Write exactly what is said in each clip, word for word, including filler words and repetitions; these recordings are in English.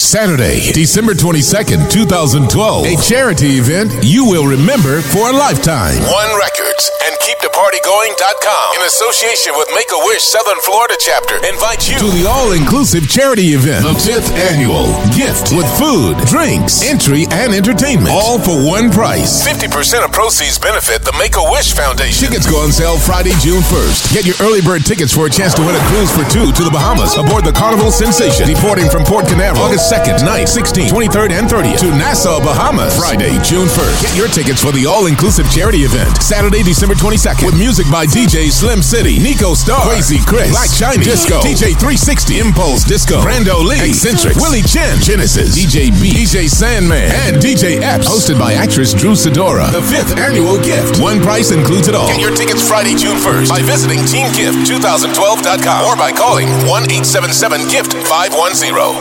Saturday, December twenty-second, twenty twelve. A charity event you will remember for a lifetime. One Records and keep the party going dot com, in association with Make-A-Wish Southern Florida chapter, invite you to the all-inclusive charity event, the fifth annual gift with food, drinks, entry, and entertainment, all for one price. fifty percent of proceeds benefit the Make-A-Wish Foundation. Tickets go on sale Friday, June first. Get your early bird tickets for a chance to win a cruise for two to the Bahamas aboard the Carnival Sensation, deporting from Port Canaveral August second, ninth, sixteenth, twenty-third, and thirtieth to Nassau, Bahamas, Friday, June first. Get your tickets for the all-inclusive charity event, Saturday, December twenty-second, with music by D J Slim City, Nico Star, Crazy Chris, Black Shiny, Disco, D J three sixty, Impulse Disco, Brando Lee, Eccentric, Willie Chen, Genesis, D J B, D J Sandman, and D J Epps, hosted by actress Drew Sidora. The fifth annual gift. One price includes it all. Get your tickets Friday, June first by visiting team gift twenty twelve dot com or by calling one eight seven seven gift five one zero.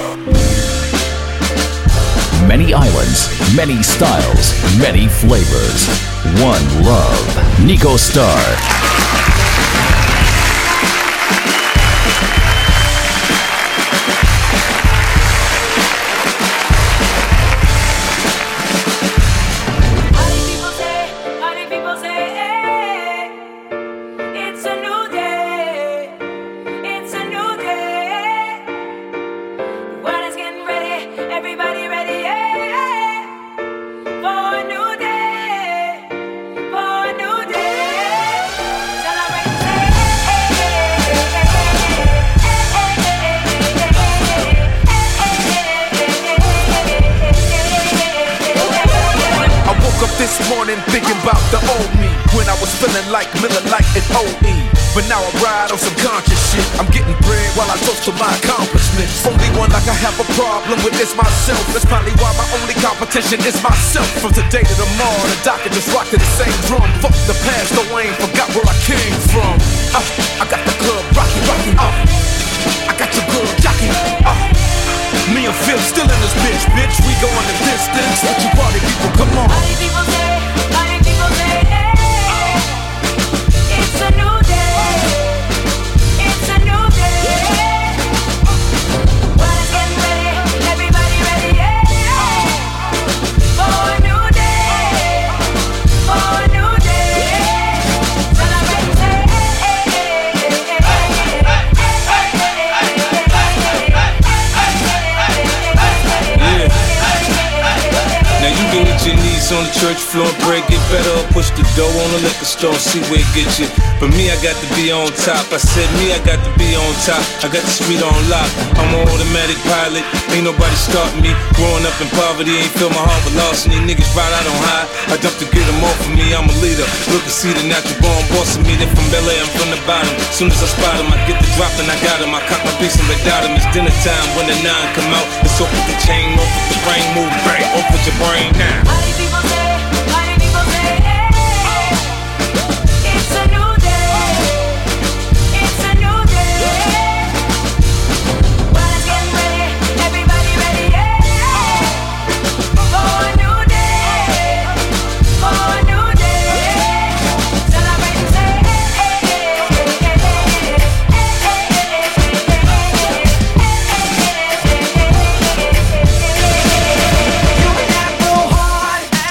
Many islands, many styles, many flavors. One love. Nico Star. Thinking about the old me when I was feeling like Miller Lite and O E. But now I ride on some conscious shit. I'm getting bread while I toast to my accomplishments. Only one like I have a problem with is myself. That's probably why my only competition is myself. From today to tomorrow, the doctor just rock to the same drum. Fuck the past, though I ain't forgot where I came from. Uh, I got the club rocking, rocking. Uh, I got your girl jocking. Uh, me and Phil still in this bitch, bitch. We going the distance. Let you party people, come on. Party people say. It's a new day. It's a new day. Well, it's getting ready. Everybody ready, yeah. For a new day. For a new day. Celebrate, say, yeah. Now you can hit your knees on the church floor, break it better, or push the dough on the liquor store, see where it gets you. But me, I got to be on top. I said me, I got to be on top. I got the street on lock. I'm an automatic pilot. Ain't nobody starting me. Growing up in poverty, ain't feel my heart with loss. And these niggas ride out on high. I jump to get them off of me. I'm a leader. Look and see the natural born boss of me. They from L A, I'm from the bottom. Soon as I spot them, I get the drop and I got them. I cock my piece and they dot them. It's dinner time when the nine come out. It's off with the chain, off with the brain, move bang, off with your brain now. Party people say, party people say, hey, it's a new day. It's a new day. Well, it's getting ready. Everybody ready, yeah. For a new day. For a new day. Celebrate and say, hey, hey, hey, hey, hey, hey, hey, hey.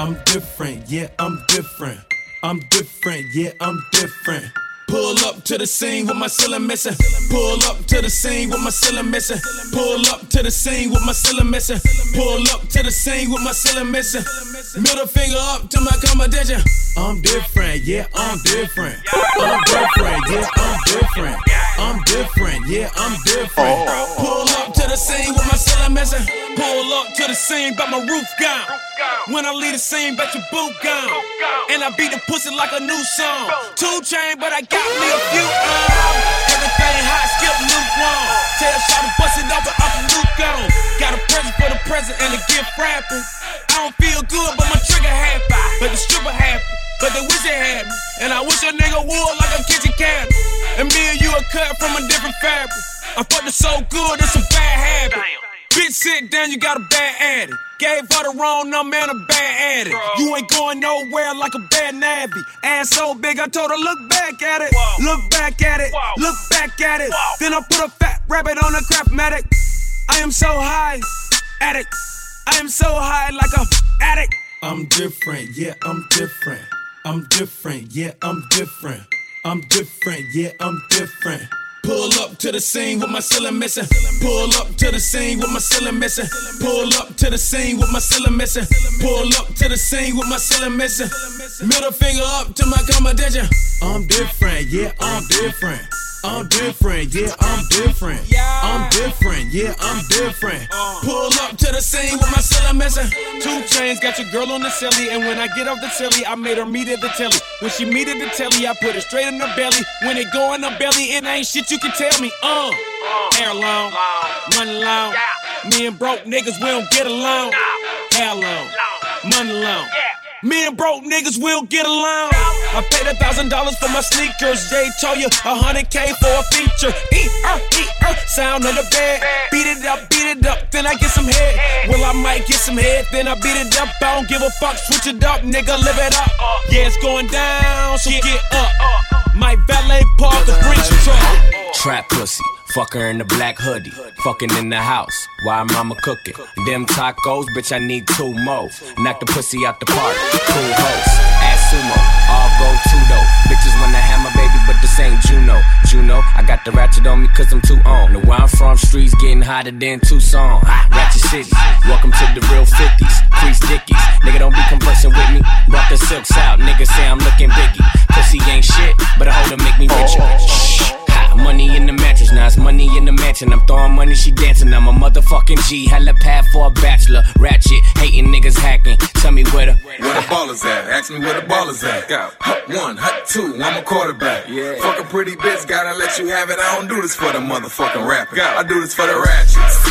I'm different, yeah, I'm different. I'm different, yeah, I'm different. Pull up to the scene with my ceiling missing. Pull up to the scene with my ceiling missing. Pull up to the scene with my ceiling missing. Pull up to the scene with my ceiling missing. Middle finger up to my competition. I'm different, yeah, I'm different. I'm different, yeah, I'm different. I'm different, yeah, I'm different. Pull up to the scene with my ceiling missing. Pull up to the scene, but my roof gone. When I leave the scene, bet your boot gone. And I beat the pussy like a new song. Two chain, but I got me a few um. Everything hot, skip lukewarm. Tell Shawty to bust it over, off the Luke gone. Got a present for the present and a gift wrapping. I don't feel good, but my trigger happy. But the stripper happy, but they wish they had me. And I wish a nigga would like a kitchen cabinet. And me and you are cut from a different fabric. I fucked it so good, it's a bad habit. Bitch, sit down, you got a bad addict. Gave her the wrong number and a bad addict. You ain't going nowhere like a bad navvy. Ass so big, I told her, look back at it. Whoa. Look back at it. Whoa. Look back at it. Whoa. Then I put a fat rabbit on a Craftmatic. I am so high, addict. I am so high like a addict. I'm different, yeah, I'm different. I'm different, yeah, I'm different. I'm different, yeah, I'm different. Pull up to the scene with my ceiling missing. Pull up to the scene with my ceiling missing. Pull up to the scene with my ceiling missing. Pull up to the scene with my ceiling missing. Middle finger up to my competition. I'm different, yeah, I'm different. I'm different, yeah, I'm different. I'm different, yeah, I'm different. Pull up to the scene with my ceiling missing. Two chains, got your girl on the silly. And when I get off the silly, I made her meet at the telly. When she meet at the telly, I put it straight in her belly. When it go in her belly, it ain't shit you can tell me. Uh, hair long, money long. Me and broke niggas, we don't get along. Hair long, money long. Me and broke niggas will get along. I paid a thousand dollars for my sneakers. Jay told you a hundred K for a feature. Eat, uh, eat, uh, sound on the bed. Beat it up, beat it up, then I get some head. Well, I might get some head, then I beat it up. I don't give a fuck, switch it up, nigga, live it up. Yeah, it's going down, so get up. My valet park a bridge truck. Trap pussy. Fuck her in the black hoodie, fucking in the house, while mama cooking. Them tacos, bitch, I need two more. Knock the pussy out the park, cool host. Ass sumo, all go two-do. Bitches wanna have my baby, but this ain't Juno. Juno, I got the ratchet on me cause I'm too on. The where I'm from, streets getting hotter than Tucson. Ah, Ratchet City, welcome to the real fifties. Crease Dickies, nigga don't be conversing with me. Brought the silks out, nigga say I'm looking biggie. Pussy ain't shit, but a hoe to make me richer. Shh. Money in the mattress, now it's money in the mansion. I'm throwing money, she dancing. I'm a motherfucking G. Hella pad for a bachelor. Ratchet, hating niggas hacking. Tell me where the where the ballers at? Ask me where the ballers at. Go. Hut one, hut two, I'm a quarterback. Yeah. Fuck a pretty bitch, gotta let you have it. I don't do this for the motherfucking rapper. I do this for the ratchets.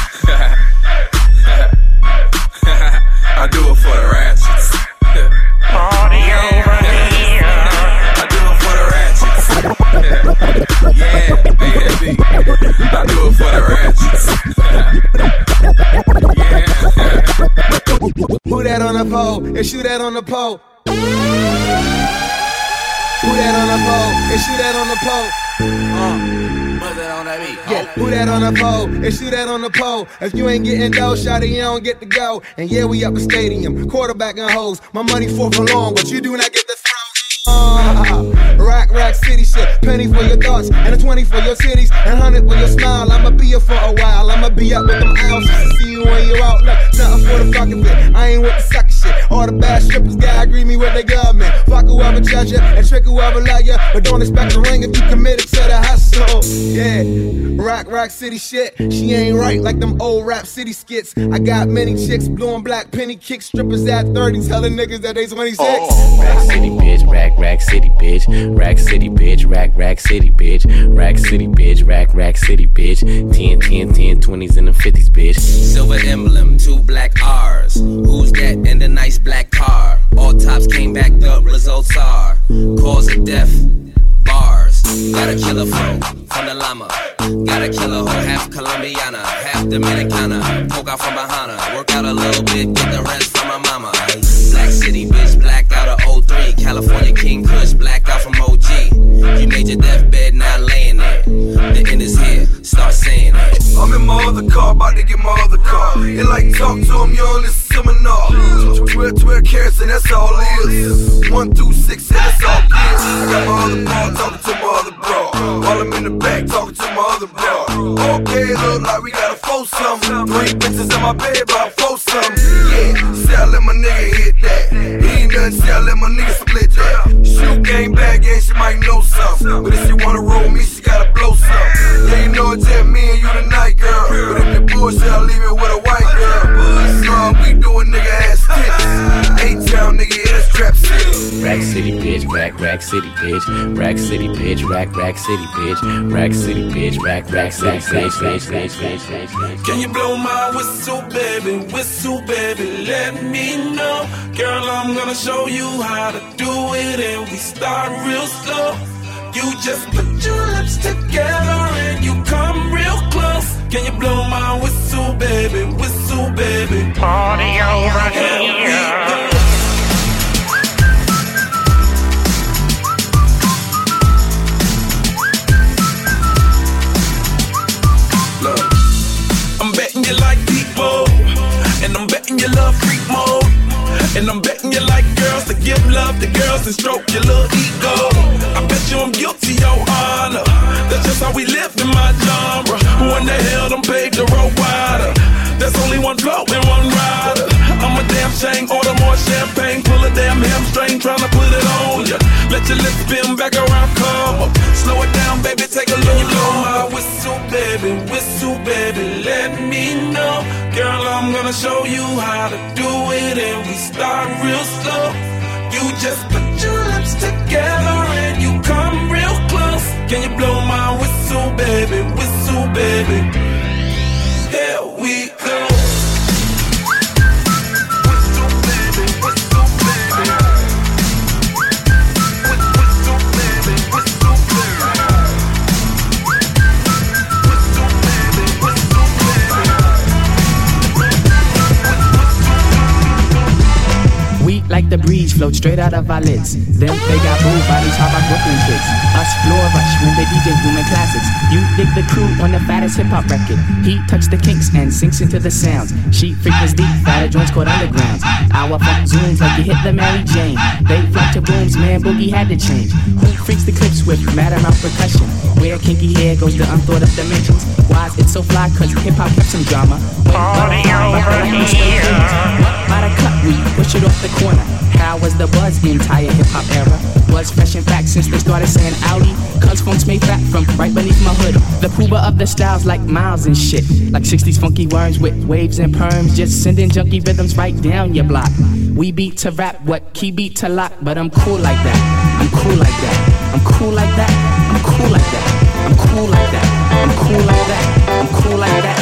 I do it for the ratchets. Party over here. I do it for the ratchets. Yeah, baby. I do it for the ratchets. Yeah. Who that on the pole and shoot that on the pole? Who that on the pole and shoot that on the pole? Uh. Yeah, who that on the pole and shoot that on the pole? If you ain't getting dough, shawty, you don't get to go. And yeah, we up the stadium, quarterback and hoes. My money for for long, but you do not get the throw. Uh, rock, rock city shit. Penny for your thoughts, and a twenty for your titties, and a hundred for your smile. I'ma be here for a while. I'ma be up with them owls just to see you when you're out. Look, nothing for the fucking bit. I ain't with the sucker shit. All the bad strippers gotta agree me with their government. Fuck whoever judge ya and trick whoever love ya, but don't expect a ring if you committed to the hustle. Yeah, rock, rock city shit. She ain't right like them old rap city skits. I got many chicks, blue and black penny kick strippers at thirty, telling niggas that they twenty-six. Oh. Rack city bitch, rack, rack city bitch, rack city bitch, rack, rack city bitch, rack city bitch, rack, rack city bitch, ten, ten, ten, twenties and the fifties bitch. Silver emblem, two black R's. Who's that in the nice black car? All tops came back up, results are cause of death, bars. Got a killer flow from the llama. Got a killer hoe, half Colombiana, half Dominicana. Poke out from behind her, work out a little bit, get the rest from my mama. Black city bitch, black out of oh three. California King Kush, black out from O G. You made your deathbed, now laying there. The end is here, start saying it. I'm in my other car, about to get my other car. You like talk to him, you don't listen seminar. twelve, twelve carats and that's all it is. One through six and that's all it is. I got my other bra talking to my other bra. While I'm in the back talking to my other bra. Okay, look like we got a foursome. Three bitches in my bed, about foursome. Yeah, say I let my nigga hit that. He ain't nothing, say I let my nigga split that. Shoot game, bad game, she might know something. But if she wanna roll me, she gotta blow something. Yeah, you know it's just me and you tonight, girl. But if the bullshit, I'll leave it with a white girl. So we doing nigga ass tits. A-town nigga, yeah, that's Trap City. Rack City, bitch, rack, rack city, bitch. Rack City, bitch, rack, rack city, bitch. Rack City, bitch, rack, rack city, bitch, bitch, bitch, bitch, bitch. Can you blow my whistle, baby, whistle, baby, let me know. Girl, I'm gonna show you how to do it, and we start real slow. You just put your lips together and you come real close. Can you blow my whistle, baby, whistle, baby? Party over here. Look, I'm betting you like deep mode, and I'm betting you love freak mode, and I'm betting you like girls to give love to girls and stroke your little ego. I bet you I'm guilty, your honor. That's just how we live in my genre. Who in the hell done paved the road wider? There's only one flow and one rider. I'm a damn shame, order more champagne, pull a damn hamstring, tryna put it on ya. Let your lips spin back around, come up. Slow it down, baby, take a look. You blow my whistle, baby, whistle, baby, let me know. Girl, I'm gonna show you how to do it, and we start real slow. You just put your lips together and you come real close. Can you blow my whistle, baby, whistle, baby? Here we go. Whistle, baby, whistle, baby. Whistle, baby, whistle, baby. Whistle, baby, whistle, baby. We like the breeze, float straight out of our lids. Them they got boo bodies, how about Brooklyn kids? Us floor rush when the D J booming classics. You dig the crew on the fattest hip hop record. He touched the kinks and sinks into the sounds. She frequents deep, fatter joints caught undergrounds. Our funk zooms like you hit the Mary Jane. They flock to booms, man, boogie had to change. Who freaks the clips with matter mouth percussion? Where kinky hair goes to unthought of dimensions. Why is it so fly? Cause hip hop kept some drama. Party over here. By the cut, we push it off the corner. How was the buzz the entire hip hop era? Was fresh in fact since they started saying Audi. Cuz funk's made fat from right beneath my hood. The pooba of the styles like Miles and shit. Like sixties funky worms with waves and perms. Just sending junky rhythms right down your block. We beat to rap, what key beat to lock. But I'm cool like that, I'm cool like that. I'm cool like that, I'm cool like that. I'm cool like that, I'm cool like that. I'm cool like that.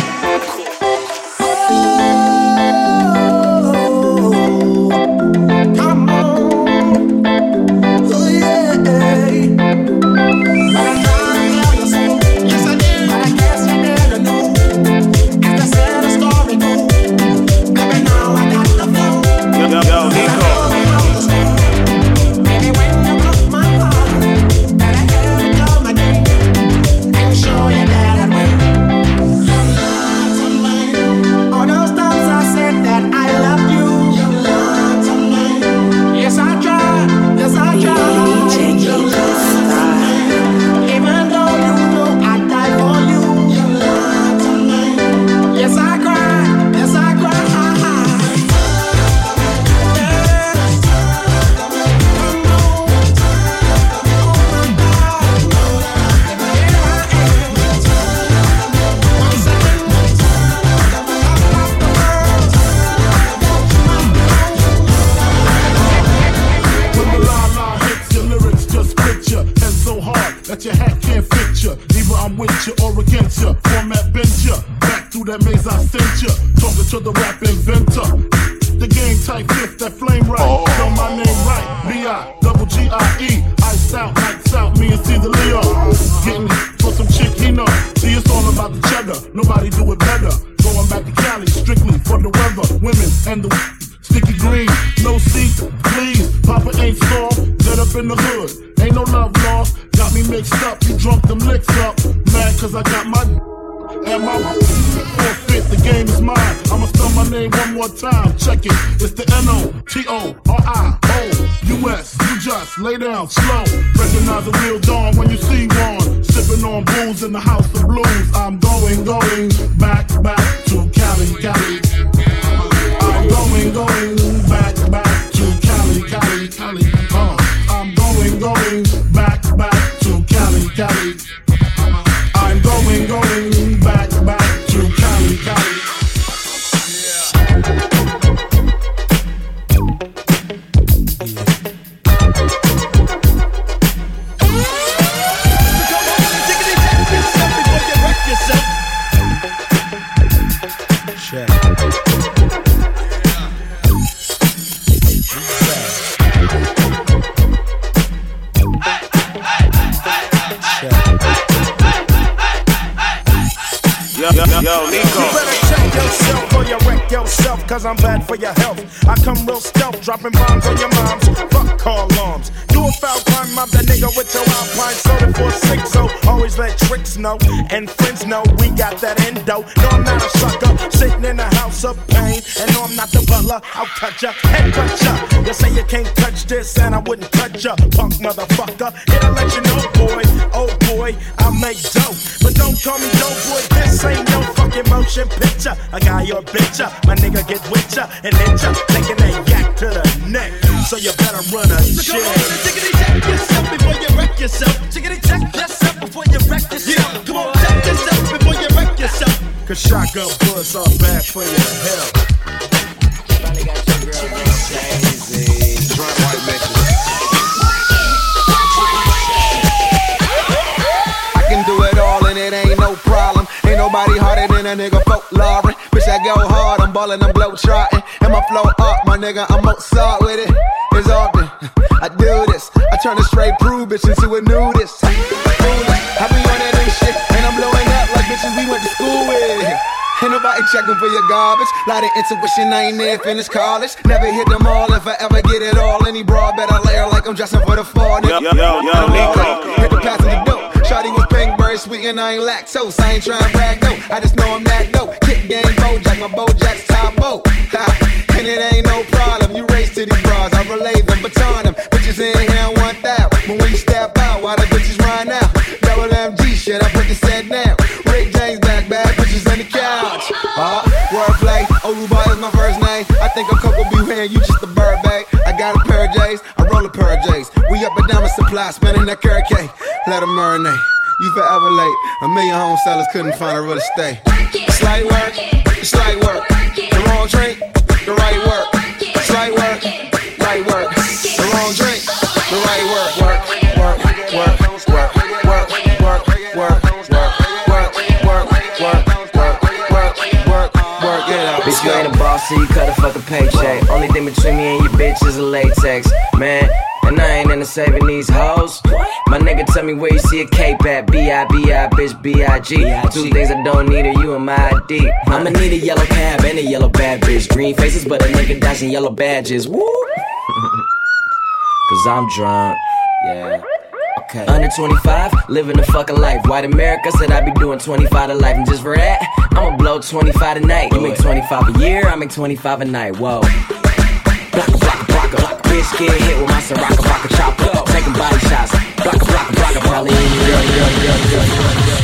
Mixed up, you drunk them licks up. Mad cause I got my and my more time, check it. It's the N O T O R I O U S. You just lay down slow. Recognize a real dawn when you see one. Sipping on booze in the house of blues. I'm going, going back, back to Cali, Cali. I'm going, going back, back to Cali, Cali, Cali. Uh, I'm going, going back, back to Cali, Cali. I'm going, going back, back to Cali, Cali. Yo, yo, Nico. You better check yourself or you wreck yourself, cause I'm bad for your health. I come real stealth, dropping bombs on your moms. Fuck call alarms. Do a foul crime, mob that nigga with your Alpine soda for six. So always let tricks know and friends know we got that endo. No, I'm not a sucker, sitting in a house of pain. And no, I'm not the butler, I'll cut ya, head cut ya. You say you can't touch this and I wouldn't touch ya, punk motherfucker. It'll let you know, boy, oh boy, I make dope. But don't call me dope, boy, this ain't no fucking motion picture. I got your bitch up, my nigga get with ya and hit ya, taking that yak to the neck. So you better run a so shit. Come on, tickety check yourself before you wreck yourself. Tickety check yourself before you wreck yourself. Yeah. Come on, check yourself before you wreck yourself. Cause shotgun bullets are bad for your health. Finally got your girl going crazy. Drunk white bitches. I can do it all and it ain't no problem. Ain't nobody harder than a nigga folklore. Bitch, I go hard, I'm ballin', I'm glow trotting. And my flow up, my nigga, I'm Mozart with it. It's often I do this. I turn a straight prude bitch into a nudist. I be on that new shit, and I'm blowing up like bitches we went to school with. Ain't nobody checking for your garbage. Lot of intuition, I ain't near finished college. Never hit them all if I ever get it all. Any broad better layer like I'm dressing for the fall. Yo, yo, yo, Nico. Hit the passenger dope. Shawty was pink, very sweet, and I ain't lactose. I ain't trying to brag, no. I just know I'm that dope. Kick game, Bojack, my Bojack's top boat. And it ain't no problem. You race to these bras, I relay them, baton them. Bitches in here want that. But when you step out, why the bitches run out? Double M G shit, I put the set down. Rick James back, bad bitches on the couch. Uh, wordplay, Oruba is my first name. I think I'm Coco B. Hand, you just a bird bag. I got a pair of J's, I roll a pair of J's. We up and down with supply, spinning that carrot cake. Let them marinate. You forever late. A million home sellers couldn't find a real estate. Slight work, slight work. The wrong drink, the right work. Slight work, right work. The wrong drink, the right work. Work, work, work, work, work, work, work, work, work, work, work, work, work, work, work, get out. Bitch, you ain't a boss, so you cut a fucking paycheck. Only thing between me and your bitch is a latex, man. And I ain't into saving these hoes. My nigga tell me where you see a cape at. B I B I, bitch, B I G. Two things I don't need are you and my I D. I'ma need a yellow cab and a yellow bad bitch. Green faces, but a nigga dashing yellow badges. Woo! Cause I'm drunk, yeah. Okay. Under twenty-five, living a fucking life. White America said I be doing twenty-five to life. And just for that, I'ma blow twenty-five a night. You make twenty-five a year, I make twenty-five a night. Whoa. Blocka, blocka, blocka. Bitch get hit with my Soraka, blocka, chop up. Taking body shots. Blocka, blocka, blocka. Probably in your girl, girl, girl, girl, girl.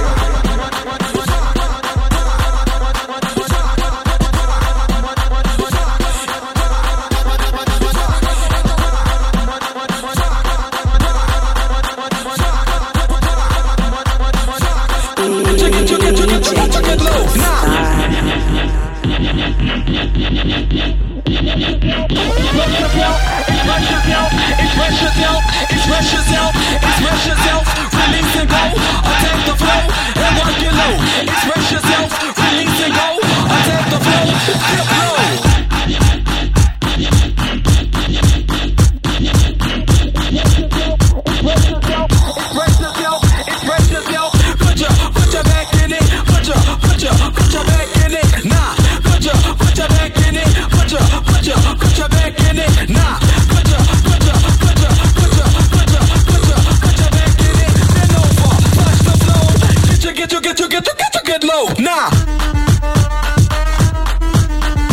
Express yourself, express yourself, release and go, attack the flow, and work it low. Express yourself, release and go, attack the flow, dip low. Express yourself, express yourself, put your, put your back in it, put your, put your, put your back in it, nah, put your, put your back in it, put your, put your, put your back in it, nah, put your, put your, put your, put your, put your, put your, put your back in it, bend over, push the flow, get you, get you, get you, get you, get you, get low, nah.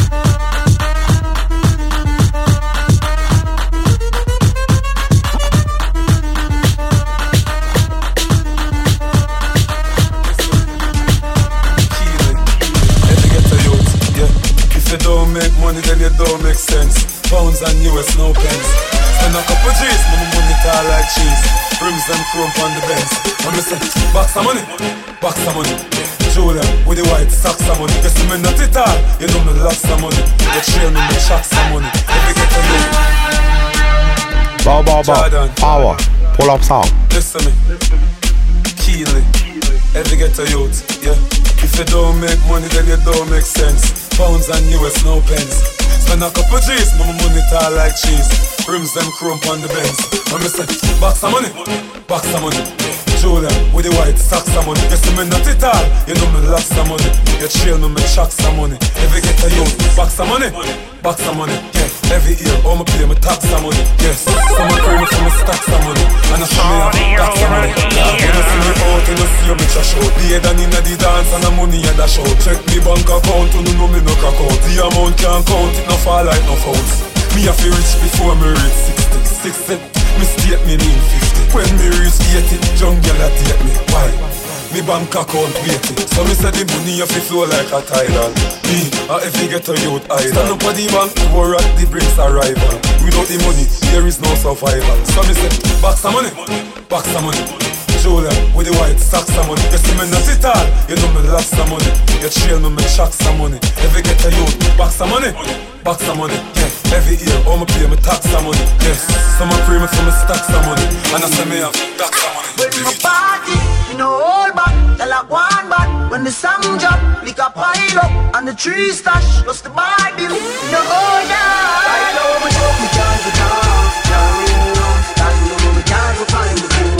you don't make money, then you don't make sense. Pounds and U S, no pence. Spend a couple G's, my money tall like cheese. Rims and chrome on the Benz. And me say, box of money, box of money. Julia with the white socks of money. You see me not it all, you know me lots of money. You trail me, me shots of money. If you get a look. Bow, bow, bow. Power. Pull up sound. Listen me. Keenly. Every get a youth, yeah. If you don't make money, then you don't make sense. Pounds and U S, no pence. Spend a couple G's, my money tall like cheese. Rims and chrome on the Benz. And me say, box of money, box of money. Julia with the white socks of money. You see me not it all, you know me lots of money. You trail me, me shocks of money. Every get a youth, box of money, box of money. Yeah, every year, all me pay me tax of money. Yes, some me pray me for me stacks of money. And I show me have tax of money. Yeah, when you see me out, you know see me trash out. The head and inna the dance and the money at the show. Check me bank account, you know me no crack out. The amount can't count, it no fall like no fouls. Me a fi rich before me reach sixty. Sixty, me state me mean fifty. When me reach eighty, young girl a date me. Why? Me bank account weighty. So me say the money a fi flow like a tidal. Me, a if you get a youth idol. Stand up at the bank, war at the brings arrival. Without the money, there is no survival. So me say, box of money, box of money. Julia with the white socks of money. You see me not it all, you know me lots of money. You trail me, me shocks of money. If you get a youth, box of money, box of money. Yeah, every year, all me pay me tax of money. Yes, some a pray me for me stacks of money. And I say me have tax of money. When my party, you know all back, tell like one back. When the sun drop, lick a pile up, and the tree stash, just the Bible, you know all that. I know me talk, me can't go down, down. I know me can't go find the fool.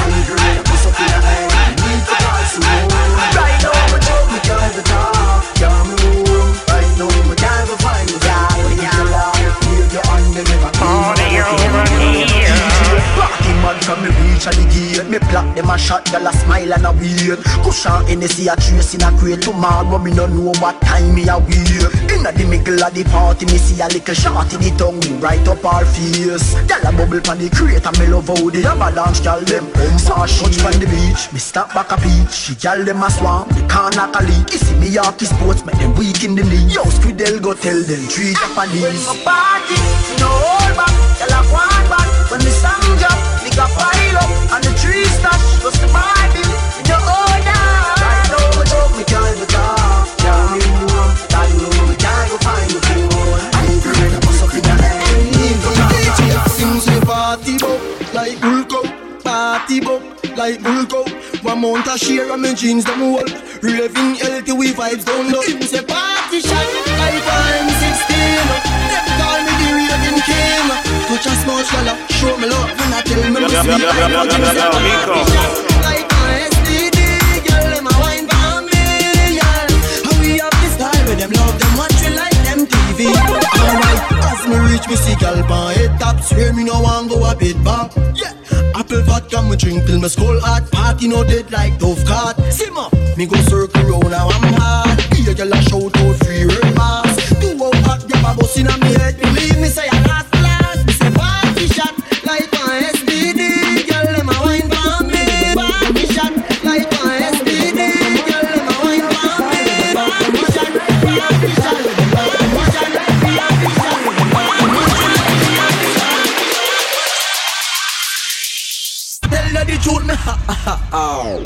Right now, me talk, me can't go talk, can't move. Right now, me can't go find the guy. When you laugh, wave your hand, they never party over here. Party man from me reach at the gate. Me block them a shot, girl a smile and a wait. Cushion Hennessy a trace in a crate. Tomorrow me no know what time me a wait. Inna the middle of the party, me see a little shot in the tongue right up our face. Girl a bubble pan the crate and me love how the avalanche girl them come fast. Touch pan the beach, me stop back a peach. She girl them a swamp, me can't knock a leak. You see me Yorkie sports, make them weak in the knee. Yo, Squidel go tell them three Japanese. When my party, you know all back, girl a one back. When the sun drop, me got pile up, and the tree stash, just the Bible, you know all that. Right now me talk, me can't go talk, can't move. That know me can't go find the phone. I'm afraid I bust up in the head. Seems the party bop like Bulko, party bop like Bulko. One month a share of my jeans them whole. Raving healthy we vibes down low. Seems the party shot like I'm sixteen. Them call me the raving king. Touch a small shala, show me love when I tell me no sweet. Like my S T D, girl them a wine for me, girl. How we have this style with them love them watch we like them T V. Alright, as me reach me see girl pan head top, swear me no want go a bit back. Yeah, apple vodka me drink till me skull hot. Party no dead like Dove card. Simmer, me go circle round now I'm hard. Here girl a shout out free word pass. Two out hot, grab a bus inna me head. Believe me say I last last. Me say party shot like my S D D. Girl them a wine for me. Party shot like my S D D. Girl them a wine for me. Party shot, party shot, party shot, party shot. Tell her the truth, me ha ha ha.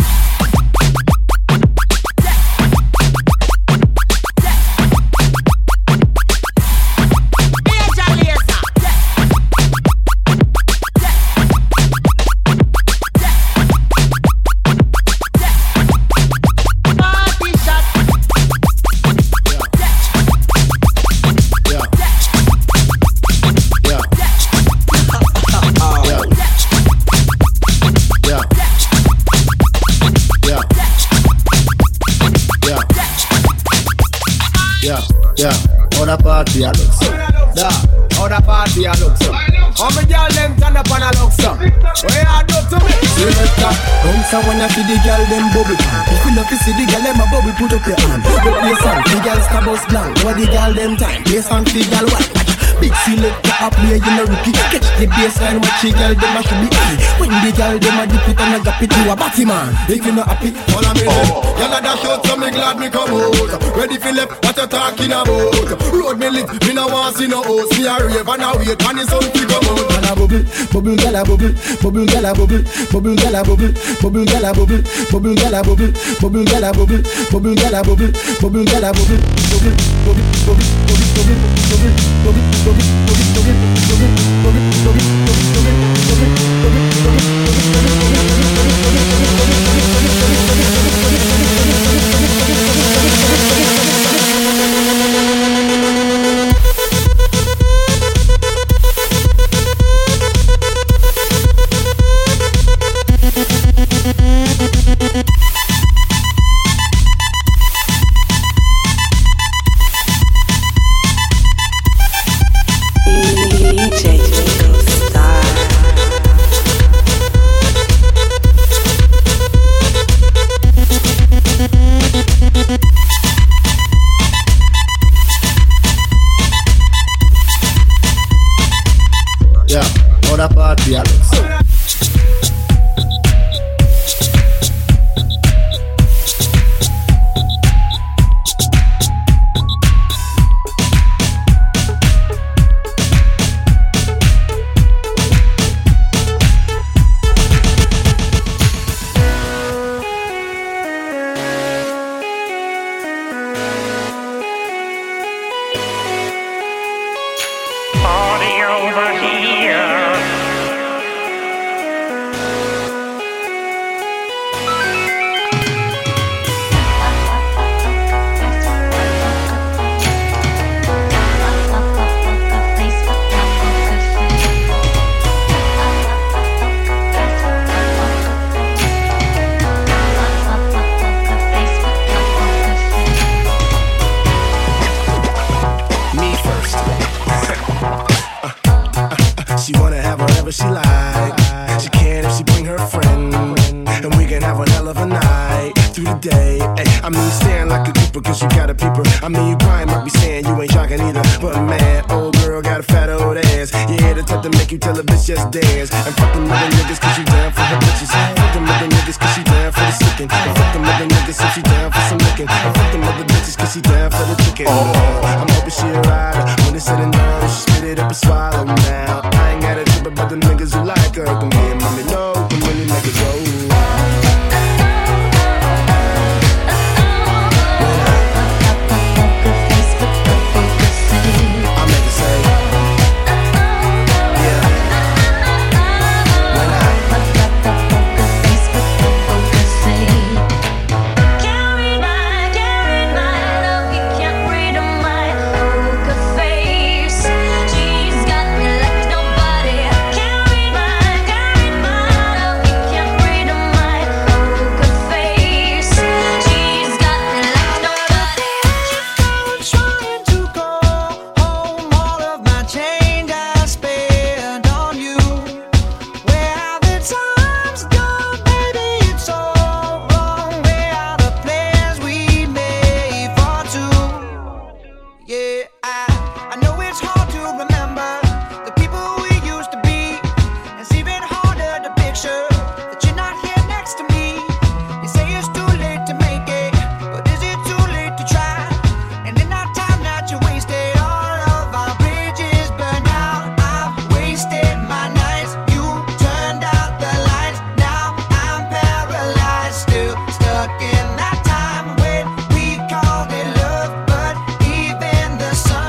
Yeah, other party I look so. Yeah, other party I look so. How many girl them turn up and I look so? What you do to me? Selector, come so when I see the girl them bubble. If you love to see the girl them a bubble, put up your hand. The play song, the girl star bus blank. What the girl them time? Play song, the girl white. Big selector a play in a rookie. Catch the baseline, watch the girl them a should be high. When the girl them a dip it and a gap it, you a batty man. If you not happy, follow me then. Y'all a dash out, so me glad me come out. Ready for left, what you talking about? Road me lit, me no want see no host. Me a rave and a wait, and the sun fi come out. Gyal a bubble, bubble, gyal a bubble, bubble, gyal a bubble, bubble, gyal a bubble, bubble, gyal a bubble, bubble, gyal a bubble, bubble, gyal a bubble, bubble, gyal a bubble, bubble, gyal a bubble, bubble, bubble, bubble, bubble, bubble, bubble, bubble, bubble, bubble, bubble, bubble, bubble, bubble, Stuck in that time when we called it love, but even the sun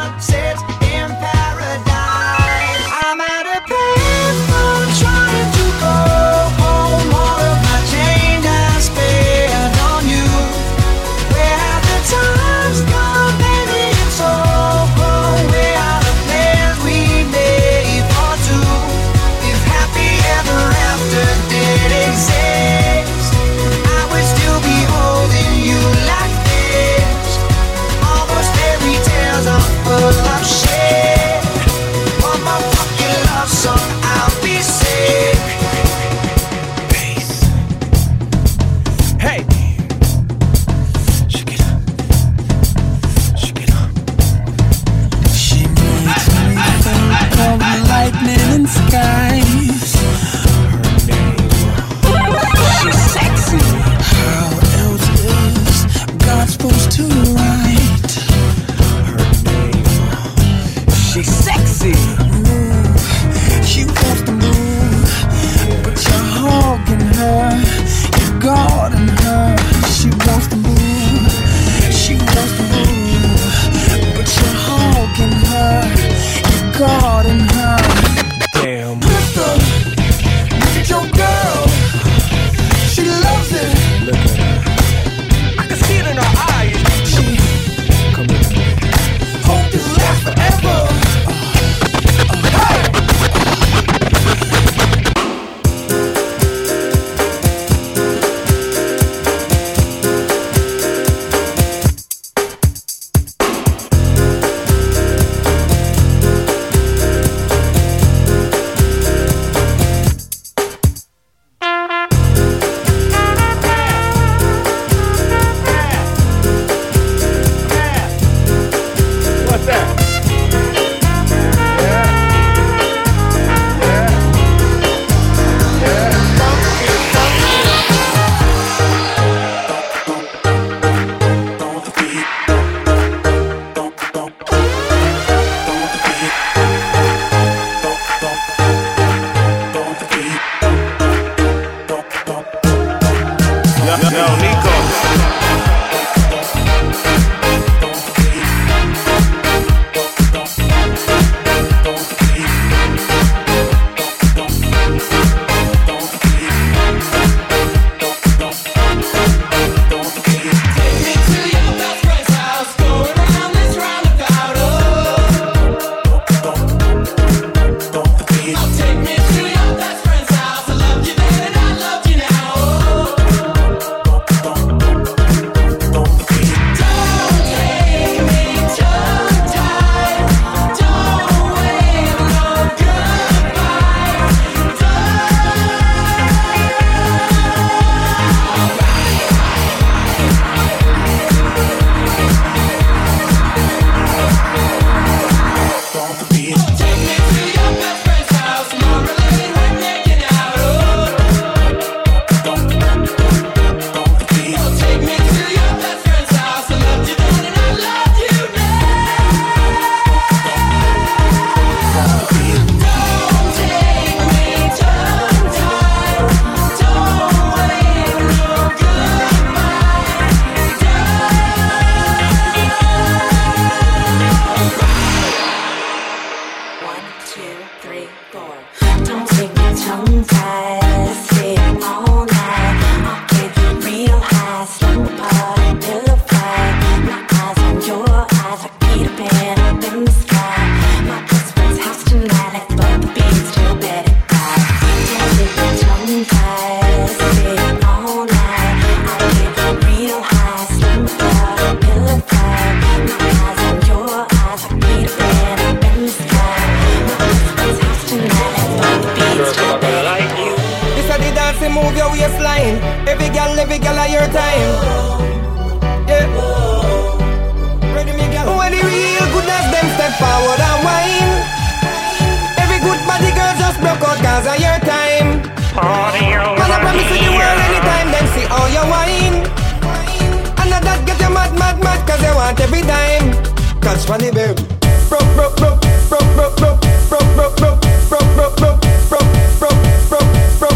waistline. Every girl, every girl of your time. Yeah. Ready, me girl. When the real goodness, them step forward and whine. Every good body girl just broke out cause of your time. Man, I promise you the world anytime, them see all your wine. And that get you mad, mad, mad cause they want every dime. Catch funny babe. Broke, broke, broke, broke, broke, broke, broke, broke, broke, broke, broke, broke, broke, broke, broke, broke.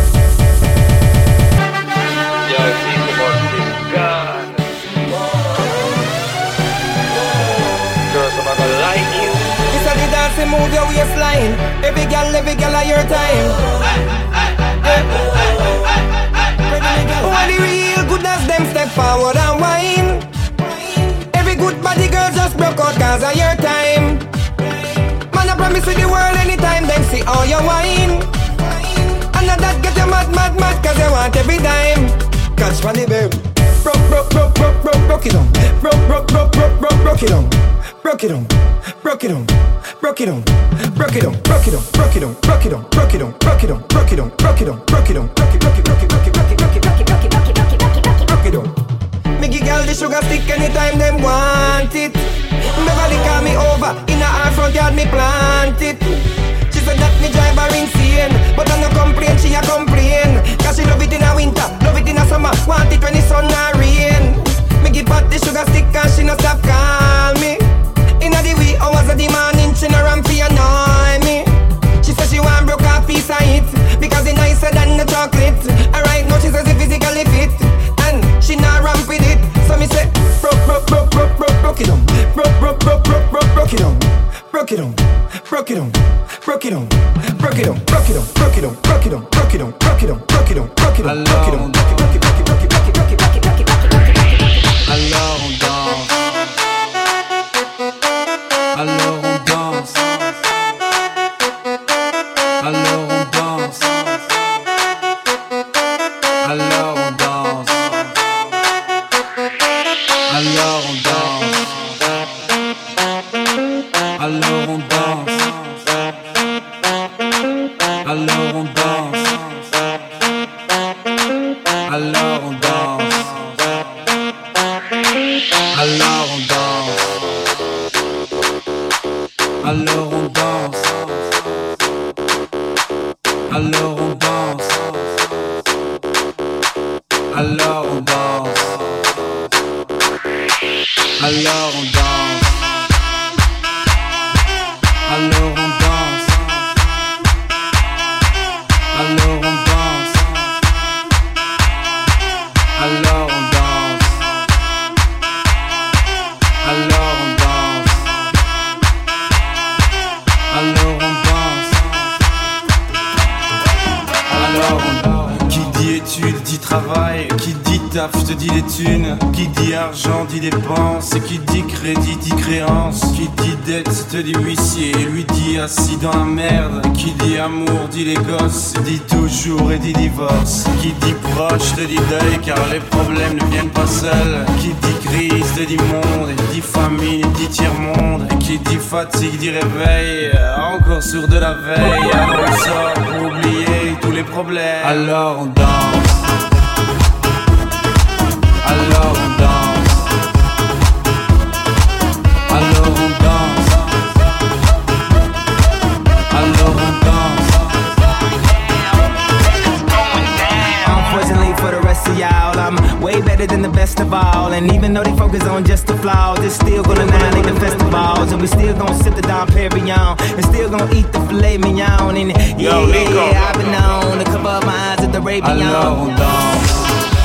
Yo, think about this gun. Girls, I'm gonna like you. This is the dance and move your waistline. Every girl, every girl of your time. When the real goodness, them step forward and whine. Every good body girl just broke out cause of your time. Man, I promise you the world anytime, them see all your wine. And that get you mad, mad, mad cause they want every dime. Catch funny babe. Broke, broke, broke, broke, broke, broke it on. Broke, broke, broke, broke, broke, broke it on. Broke it on, broke it on, broke it on, broke it on, broke it on, broke it on, broke it on, broke it on, broke it on, broke it on, broke it on, broke it on, broke it, broke it, broke it, broke it, broke it, broke it, broke it, broke it, broke it, broke it, broke it, broke it on. Me give girl the sugar stick anytime them want it. Beverly call me over, in her front yard me plant it. She said that me drive her insane, but I no complain, she a complain. Cause she love it in a winter, love it in a summer, want it when the sun a rain. Me give her the sugar stick and she no stop call me. Inna the wee hours of the morning, she no ram fi annoy me. She said she want broke a piece of it because it nicer than the chocolate. Alright, now she says it physically fit and she not ramp with it. So me say broke, broke, broke, broke, broke, broke it on. Broke, broke, broke, broke, broke, broke it on. Broke it on, broke it on, broke it on, broke it on, broke it on, broke it on, broke it on, broke it on, broke it on, broke it on, broke it on, broke it on, broke it on, broke it, broke it, broke it, broke it, broke it, broke it, broke it, broke it, broke it, broke it. Alors on danse. Alors on danse. Alors on danse. Alors on danse. Alors on danse. Alors on danse. Alors on danse. Alors on danse. Alors on danse. Alors on danse. Alors on danse. Alors on danse. Alors on danse. Alors on danse. Alors on danse. Alors on danse. Alors on danse. Alors on danse. Alors on danse. Qui dit études dit travail. Qui dit taf, je te dis les thunes. Qui dit argent dit dépenses. Qui dit crédit dit créance. Qui dit dette te dit huissier. Lui dit assis dans la merde. Qui dit amour dit les gosses. Dit toujours et dit divorce. Qui dit proche te dit deuil car les problèmes ne viennent pas seuls. Qui dit crise te dit monde. Et dit famine dit tiers-monde. Et qui dit fatigue dit réveil. Encore sourd de la veille. Alors on sort pour oublier tous les problèmes. Alors on danse. Alors on danse. Alors on danse. Alors on danse. Unfortunately for the rest of y'all, I'm way better than the best of all. And even though they focus on just the flaws, it's still gonna annihilate the festivals. And we still gonna sip the Dom Perignon. And still gonna eat the filet mignon. And yeah, Yo, yeah, yeah, I've been known to cover up my eyes at the Arabian. Alors on danse.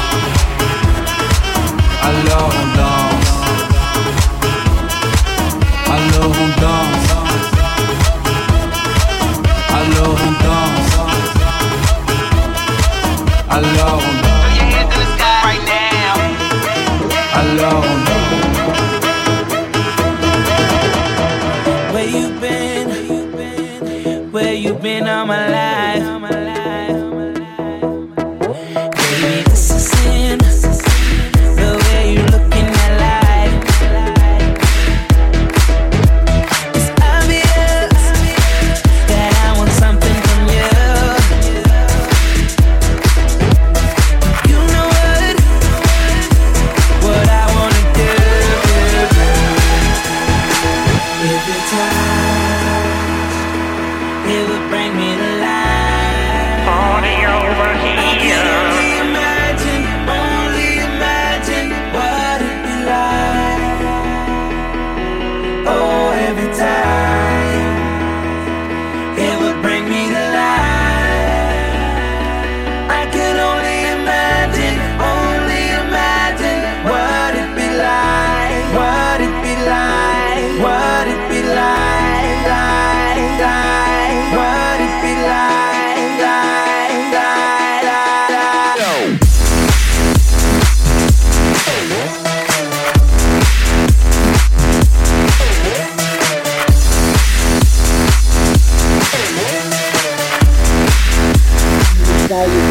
Alors on danse. Alors on danse. Alors on danse. Alors on danse. Throw your hands in the sky right now. Alors on danse. Where you been? Where you been all my life? Baby, this is sin. The way you looking at life. It's obvious that I want something from you.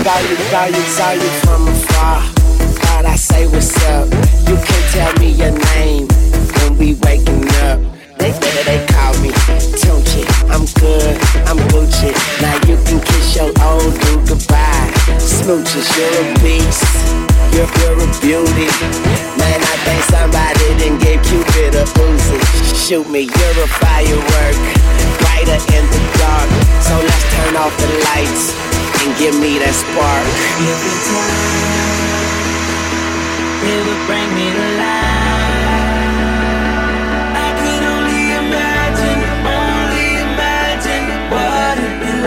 saw you, saw you, saw you from afar. Thought I say what's up. You can tell me your name when we waking up. They they, they call me Tunchi. I'm good, I'm Gucci. Now you can kiss your old dude goodbye. Smooches, you're a beast. You're, you're a beauty. Man, I think somebody done gave Cupid a Uzi. Shoot me, you're a firework, brighter in the dark. So let's turn off the lights and give me that spark. Every time it would bring me to life. I could only imagine, only imagine what it'd be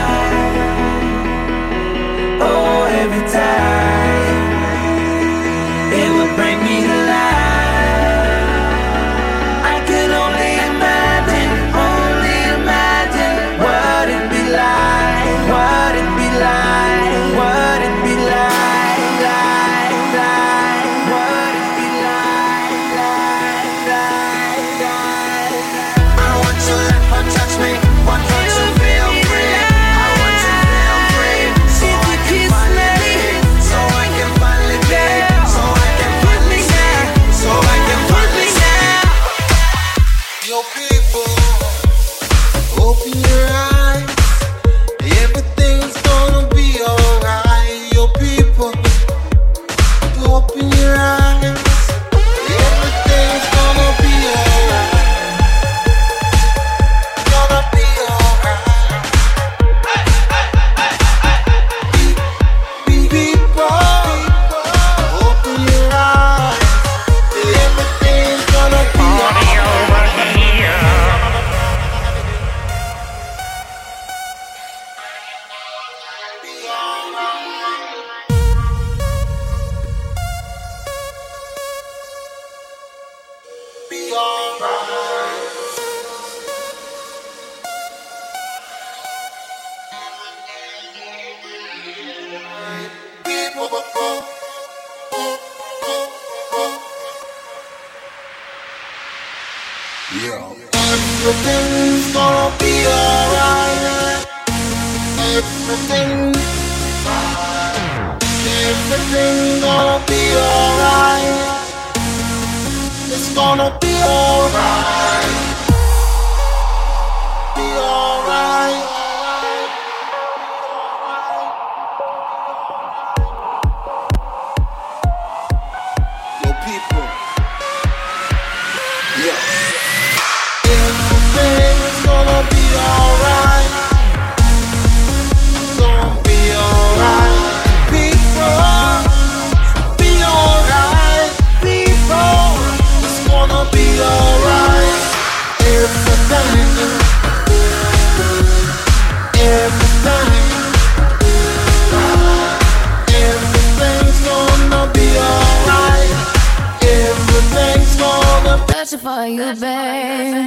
like. Oh, every time it would bring me to life. I could only imagine, only imagine what it'd be like, what it'd be like, what it'd be like, like, like, what it'd be like, like, like, like. I want to let her touch me, want her to feel free. I want to feel free, so I can finally be, so I can finally be, so I can finally see, so I can finally see. Yo people, open your eyes. Everything's gonna be alright. Yo people, open your eyes. Everything's gonna be alright. Gonna be alright. People, open your eyes. Everything's gonna be Everything's gonna be alright. Everything, everything's gonna be alright. It's gonna be alright. Be alright. Yo, people. Yeah. Everything's gonna be alright. Gonna be alright. People, be alright. People, it's gonna be alright. Everything, everything, everything's gonna be alright. Everything's gonna be Searching for you, babe.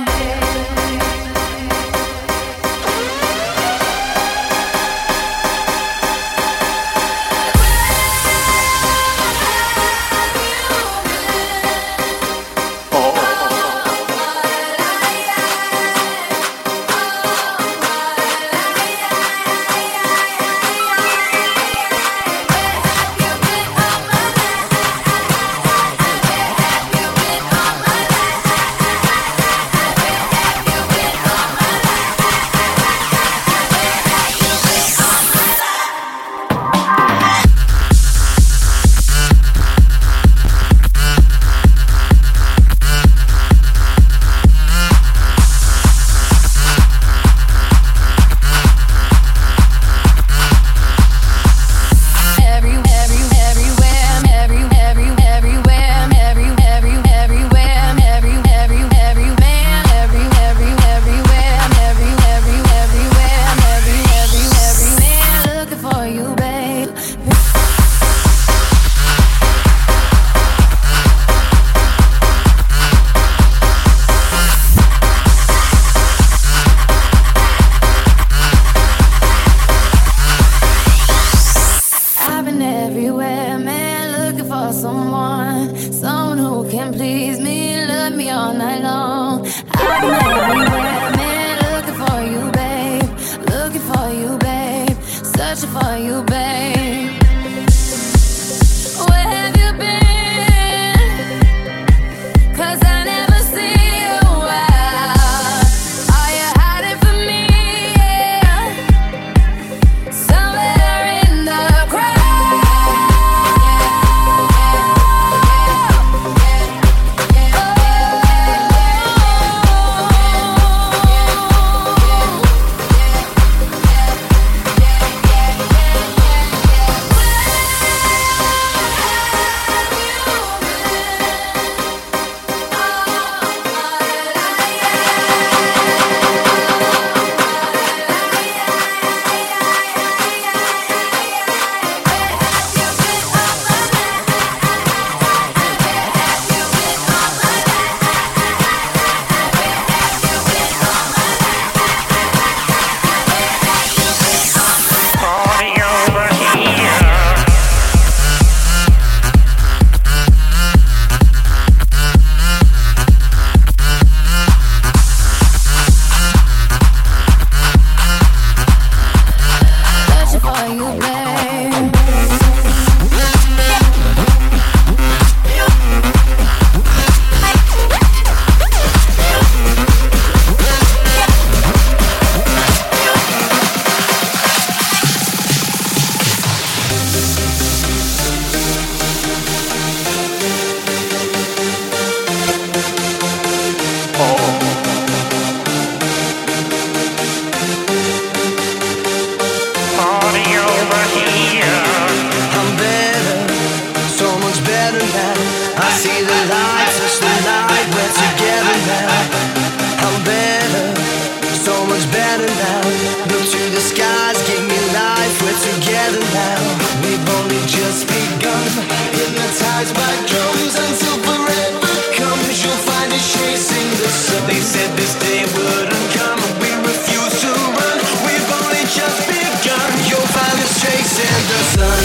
we're together now. We've only just begun. Hypnotized by drums until forever comes. You'll find us chasing the sun. They said this day wouldn't come, and we refuse to run. We've only just begun. You'll find us chasing the sun.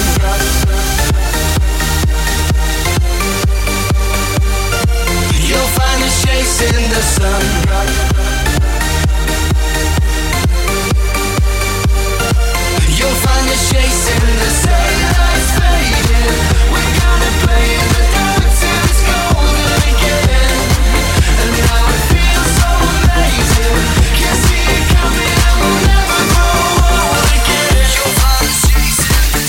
You'll find us chasing the sun. You'll find us chasing the sunlight's fading. We're gonna play in the dark till it's golden again. And now it feels so amazing. Can't see it coming and we'll never grow old again. You'll find us chasing the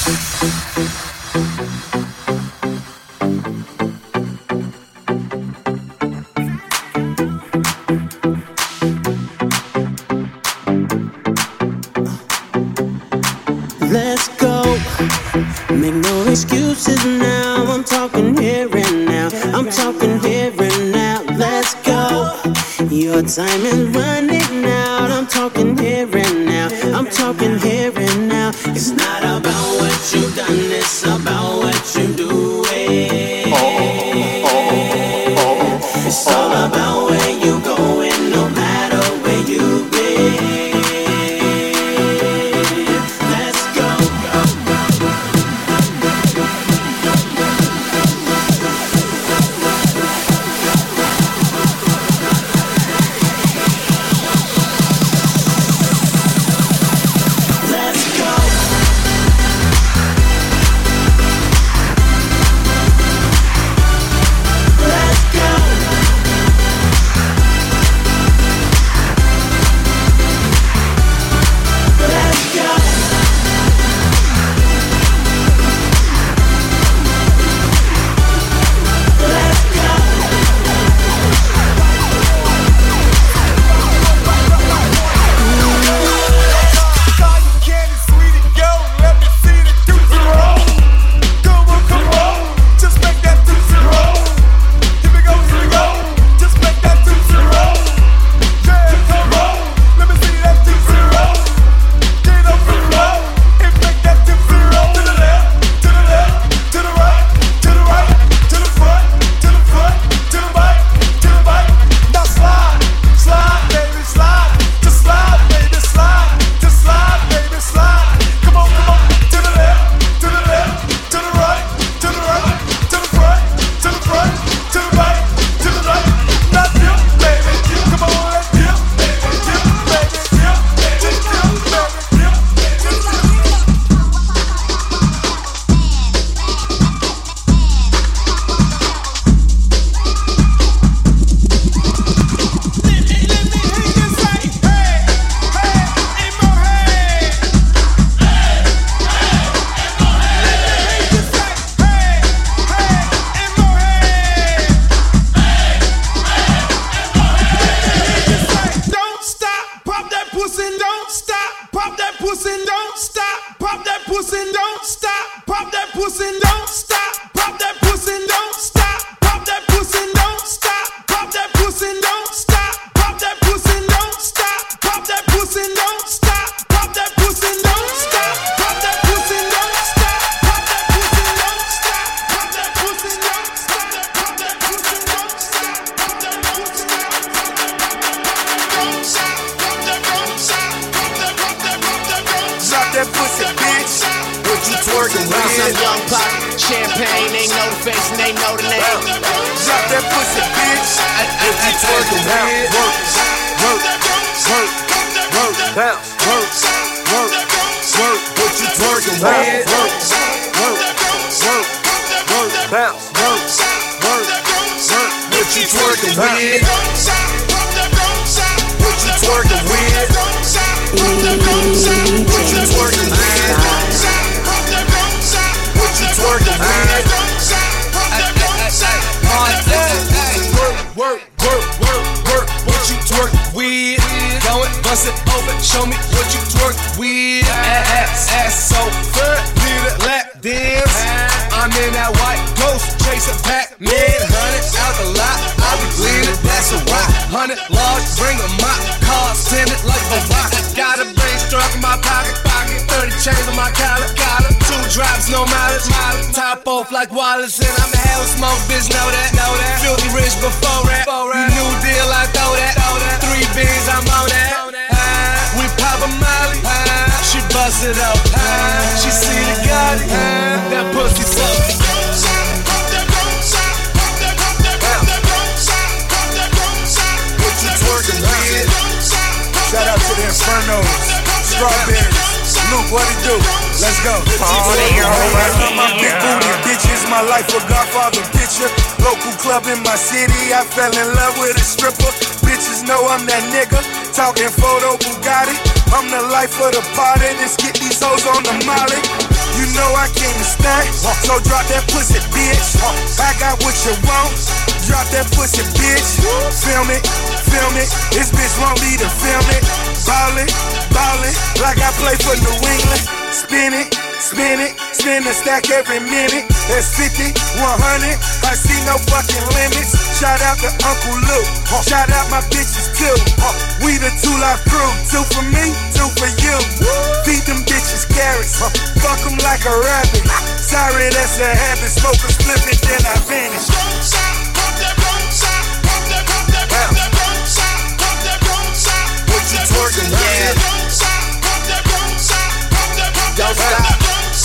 Let's go. Make no excuses now. I'm talking here and now. I'm talking here and now. Let's go. Your time is running out. I'm talking here and now. I'm talking here and now. It's not about what you've done, it's about what you're doing. It's all about where you're going, no matter where you've been. chains on my collar, collar. Two drops, no mileage, mileage. Top off like Wallace, and I'm a hell smoke, bitch, know that, know that. Filthy rich before rap, you new deal, I throw that, throw that. Three beans, I'm on that. Ah, we pop a molly, ah, she bust it up, ah, she see the Gotti, ah, that pussy suck. Twerking weird. Shout out to the Infernos, Strawberries. Luke, what it do? Let's go. My big booty bitches, my life a Godfather picture. Local club in my city, I fell in love with a stripper. Bitches know I'm that nigga, talking photo Bugatti. I'm the life of the party, let's get these hoes on the molly. You know I came to stay, so drop that pussy, bitch. I got what you want, drop that pussy, bitch. Film it, film it, this bitch want me to film it. Ballin', ballin', like I play for New England. Spin it, spin it, spin a stack every minute. That's fifty, one hundred, I see no fucking limits. Shout out to Uncle Luke, shout out my bitches too. We the two life crew, two for me, two for you. Feed them bitches carrots, fuck them like a rabbit. Sorry, that's a habit, smoke a split and then I vanish. What you twerking, yeah? Don't stop.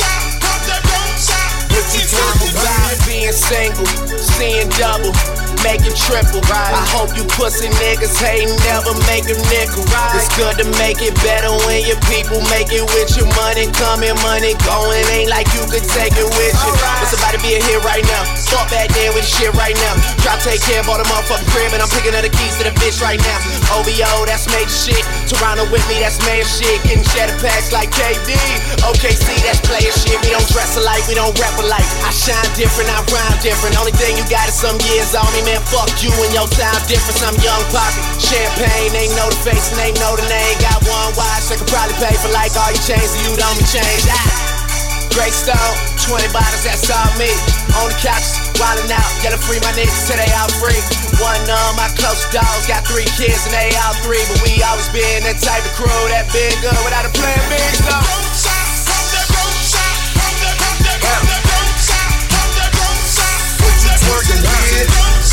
What you twerking, yeah? Being single, seeing double, making triple. Right. I hope you pussy niggas hate never make a nickel. Right. It's good to make it better when your people make it with your money coming, money going. Ain't like you could take it with you. Right. What's about to be a hit right now? Fuck back there with the shit right now. Drop, take care of all the motherfucking crib, and I'm picking up the keys to the bitch right now. O V O, that's major shit. Toronto with me, that's major shit. Getting cheddar packs like K D. O K C, that's player shit. We don't dress alike, we don't rap alike. I shine different, I rhyme different. Only thing you got is some years on me, man. Fuck you and your time difference. I'm young poppy. Champagne, ain't know the face and ain't know the name. Got one watch, I could probably pay for like all your chains, so you don't be changed. Ah. Great Stone, twenty bottles, that's all me. On the couch, wildin' out, gotta free my niggas till they all free. One of my close dogs got three kids and they all three, but we always been that type of crew that been good without a plan B. So. What you twerking, kid?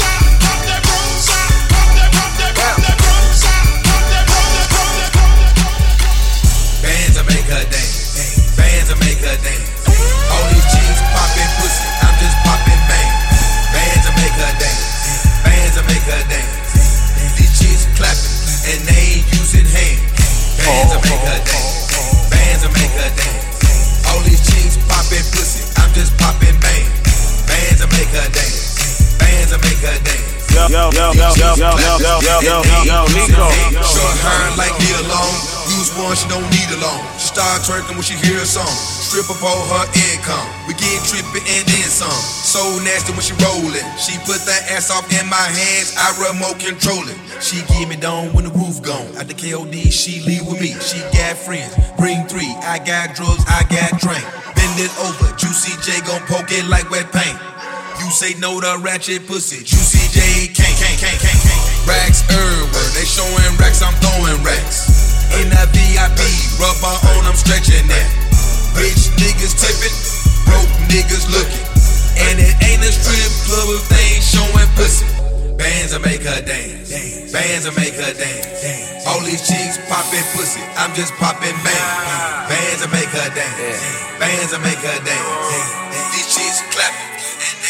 Bands will make her dance. Bands will make her dance. All these chicks poppin' pussy, I'm just poppin' bang. Bands will make her dance. Bands will make her dance. These chicks clappin' and they ain't using hands. Bands will make her dance. Bands will make her dance. All these chicks poppin' pussy, I'm just poppin' bang. Bands will make her dance. Bands will make her dance. Yo, yo, yo, yo, yo, yo, yo, yo, yo, yo, yo, Nico. Short hair like me alone. Use one, she don't need a loan. She start twerking when she hear a song. Strip up all her income. We get trippin' and then some. So nasty when she rollin'. She put that ass off in my hands. I remote control it. She give me down when the roof gone. At the K O D, she leave with me. She got friends, bring three. I got drugs, I got drink. Bend it over, Juicy J gon' poke it like wet paint. You say no to ratchet pussy, Juicy J can't, can't, can't, can't, can't. Racks everywhere, they showing racks, I'm throwing racks. In that V I P, rubber on, I'm stretching that. Rich niggas tipping, broke niggas looking. And it ain't a strip club if they ain't showing pussy. Bands will make her dance, bands will make her dance. All these chicks poppin' pussy, I'm just poppin' bang. Bands will make her dance, bands will make her dance. These chicks clappin'.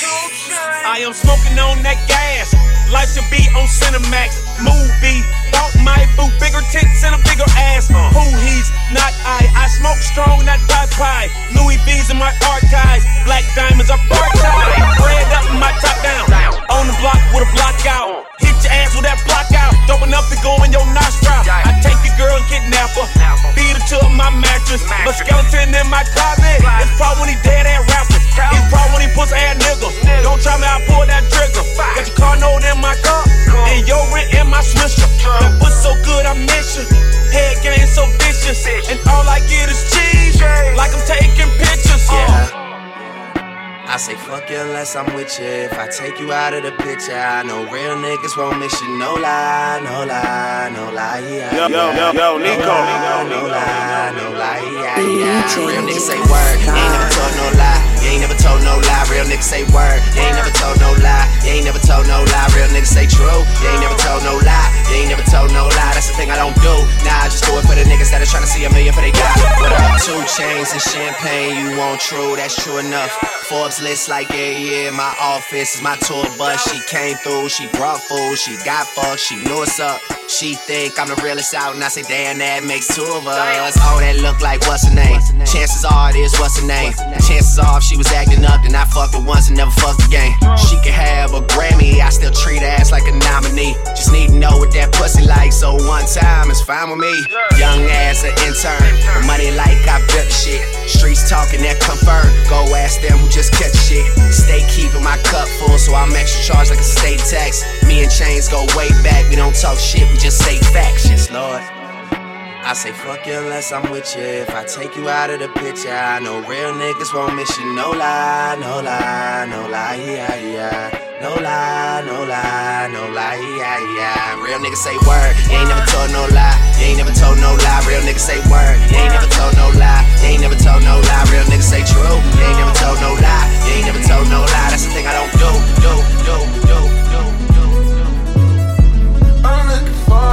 I am smoking on that gas. Life should be on Cinemax. Movie, bought my boo, bigger tits and a bigger ass. Who he's not I. I smoke strong, not pie pie. Louis V's in my archives. Black diamonds are part-time. Bread up and my top down. On the block with a block out. Hit your ass with that block out. Open up to go in your nostril. I take your girl and kidnap her. Feed her to my mattress. A skeleton in my closet. It's probably when he dead ass rapper. It's probably when he pussy ass nigga. Don't try me, I pull that trigger. Got your car note in my car. And your rent in my swisher. That pussy so good, I miss you. Head game so vicious. And all I get is cheese. Like I'm taking pictures. Yeah. I say fuck you unless I'm with you. If I take you out of the picture, I know real niggas won't miss you. No lie, no lie, no lie. lie, yeah, Yo, yo, yo, yo, Nico. No lie, no lie, no lie, yeah, yeah. Real niggas say word, you ain't never told no lie. You ain't never told no lie. Real niggas say word, you ain't never told no lie. You ain't never told no lie. Real niggas say true, you ain't never told no lie. You ain't never told no lie. That's the thing I don't do. Nah, I just do it for the niggas that are trying to see a million for they got. What up? Two chains and champagne, you want true? That's true enough. Forbes list like yeah, yeah. My office is my tour bus. She came through, she brought food, she got fucked, she knew what's up. She think I'm the realest out, and I say damn, that makes two of us. Oh, that look like what's her name? Chances are it is what's her name. Chances are if she was acting up, then I fucked her once and never fucked again. She could have a Grammy, I still treat her ass like a nominee. Just need to know what that pussy like, so one time is fine with me. Young ass an intern, money like I built shit. Streets talking that confirm. Go ask them who just catch shit. Stay keeping my cup full, so I'm extra charged like a state tax. Me and Chains go way back, we don't talk shit, we just say facts. Yes, Lord. I say fuck you unless I'm with you. If I take you out of the picture, I know real niggas won't miss you. No lie, no lie, no lie, yeah, yeah. No lie, no lie, no lie, yeah, yeah. Real niggas say word, you ain't never told no lie. You ain't never told no lie. Real niggas say word, you ain't never told no lie. You ain't never told no lie. Real niggas say true, you ain't never told no lie. You ain't never told no lie. That's the thing I don't do, do, do, do, do, do. I'm looking for,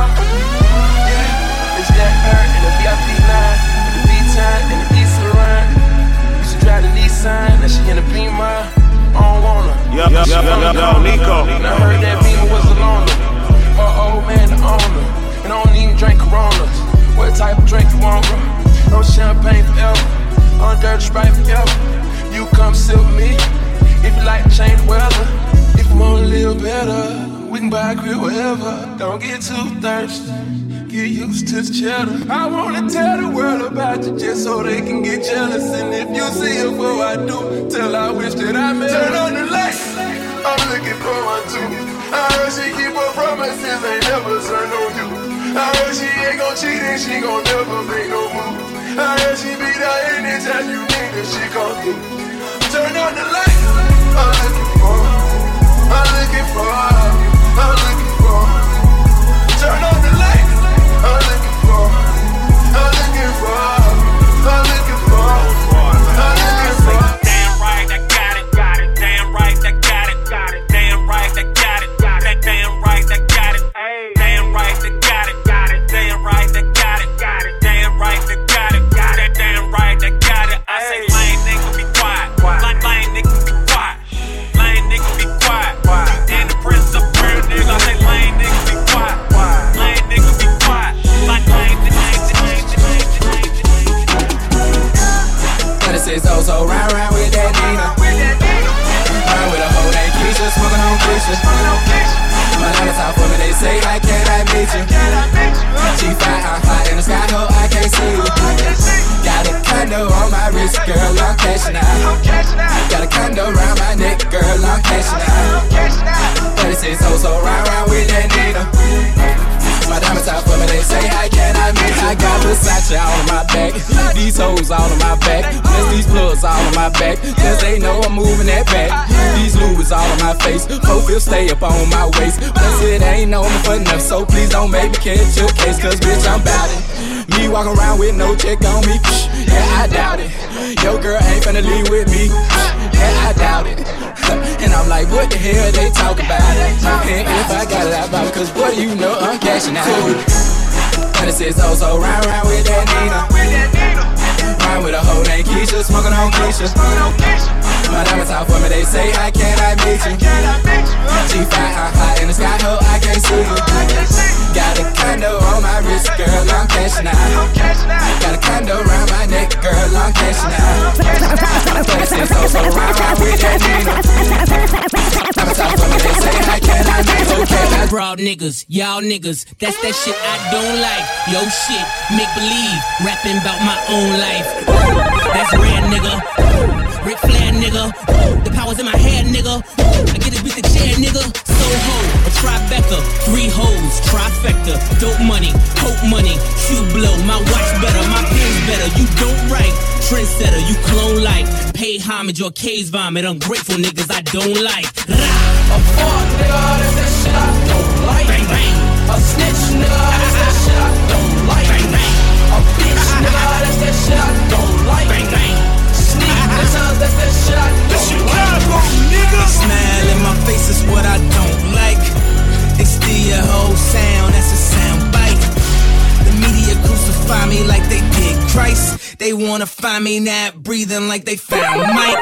yeah, it's that her in the V I P line, with the V-Time and the E-Saran. Used to drive the Nissan, now she in the Beamer. I don't want her. Yo, yo, yo, yo, yo, Nico. And I heard that Beamer was a loner. Or old man the owner. And I don't even drink Coronas. What type of drink you want, bro? No champagne forever. On dirty Sprite forever. You come sit with me. If you like to change the weather. If you want to live better, we can buy a crib wherever. Don't get too thirsty. Get used to the cheddar. I wanna tell the world about you just so they can get jealous. And if you see her before I do, tell her I wish that I met her. Turn on the lights, I'm looking for one too. I heard she keep her promises, ain't never turn on you. I heard she ain't gon' cheat and she gon' never make no move. I heard she be there anytime you need her, she gon' do. Turn on the lights, I'm looking for, I'm looking for, I'm looking for. Turn on the lights. I'm looking for, I'm looking for, I'm looking for, I'm looking for. Damn right, I got it, got it. Damn right, I got it, got it. Damn right, I got it, got it. Damn right, I got it. Damn right, I got it, got it. Damn right, I got it, got it. Damn right, I got it, got it. Damn right, I got it. I say lame nigga be quiet, lame lame nigga be quiet, lame nigga be quiet. You in the presence of real niggas, I say lame nigga be quiet, lame nigga be quiet. But it says oh so round round with that Nina. Round with a hoe named Keisha, smoking on Keisha. My diamonds out for me, they say how can I meet you? She fine, I'm hot in the sky, ho, I can't see you. Got a condo on my wrist, girl, I'm cashing out. Got a condo around my neck, girl, I'm cashing out. But it says oh so round round with that Nina. My diamonds out for me, they say, how can I meet you? I got Versace all on my back, these hoes all on my back, plus these plugs all on my back, cause they know I'm moving that back. These Louis all on my face, profile stay up on my waist, plus it ain't no me for enough, so please don't make me catch your case, cause bitch I'm bout it. Me walk around with no check on me, yeah I doubt it. Your girl ain't finna leave with me, yeah I doubt it. And I'm like, what the hell they talk about? And if I got it, I buy it, cause boy, you know I'm cashing out. And it says, oh, so round, round with that Nina. Round with a hoe named Keisha, smoking on Keisha. My diamonds out for me, they say, how can I meet you? She fine, I'm hot in the sky, ho, I can't see you. Got a condo on my wrist, girl, I'm cashing out. Got a condo around my neck, girl, I'm cashing out. But it says, oh, so round, round with that Nina. Diamonds out for me, they say, how can I meet you? Okay, broad niggas, y'all niggas, that's that shit I don't like. Yo shit, make believe, rapping about my own life. That's rare, nigga. Ric Flair, nigga. The power's in my head, nigga. I get it with the chair, nigga. Soho, a trifecta, three hoes, trifecta. Dope money, hope money, shoe blow. My watch better, my pen's better. You don't write, trendsetter, you clone like. Pay homage or K's vomit. Ungrateful niggas I don't like. Rah! A fuck nigga, that's that shit I don't like. Bang bang. A snitch nigga, that's that shit They wanna find me not breathing like they found Mike.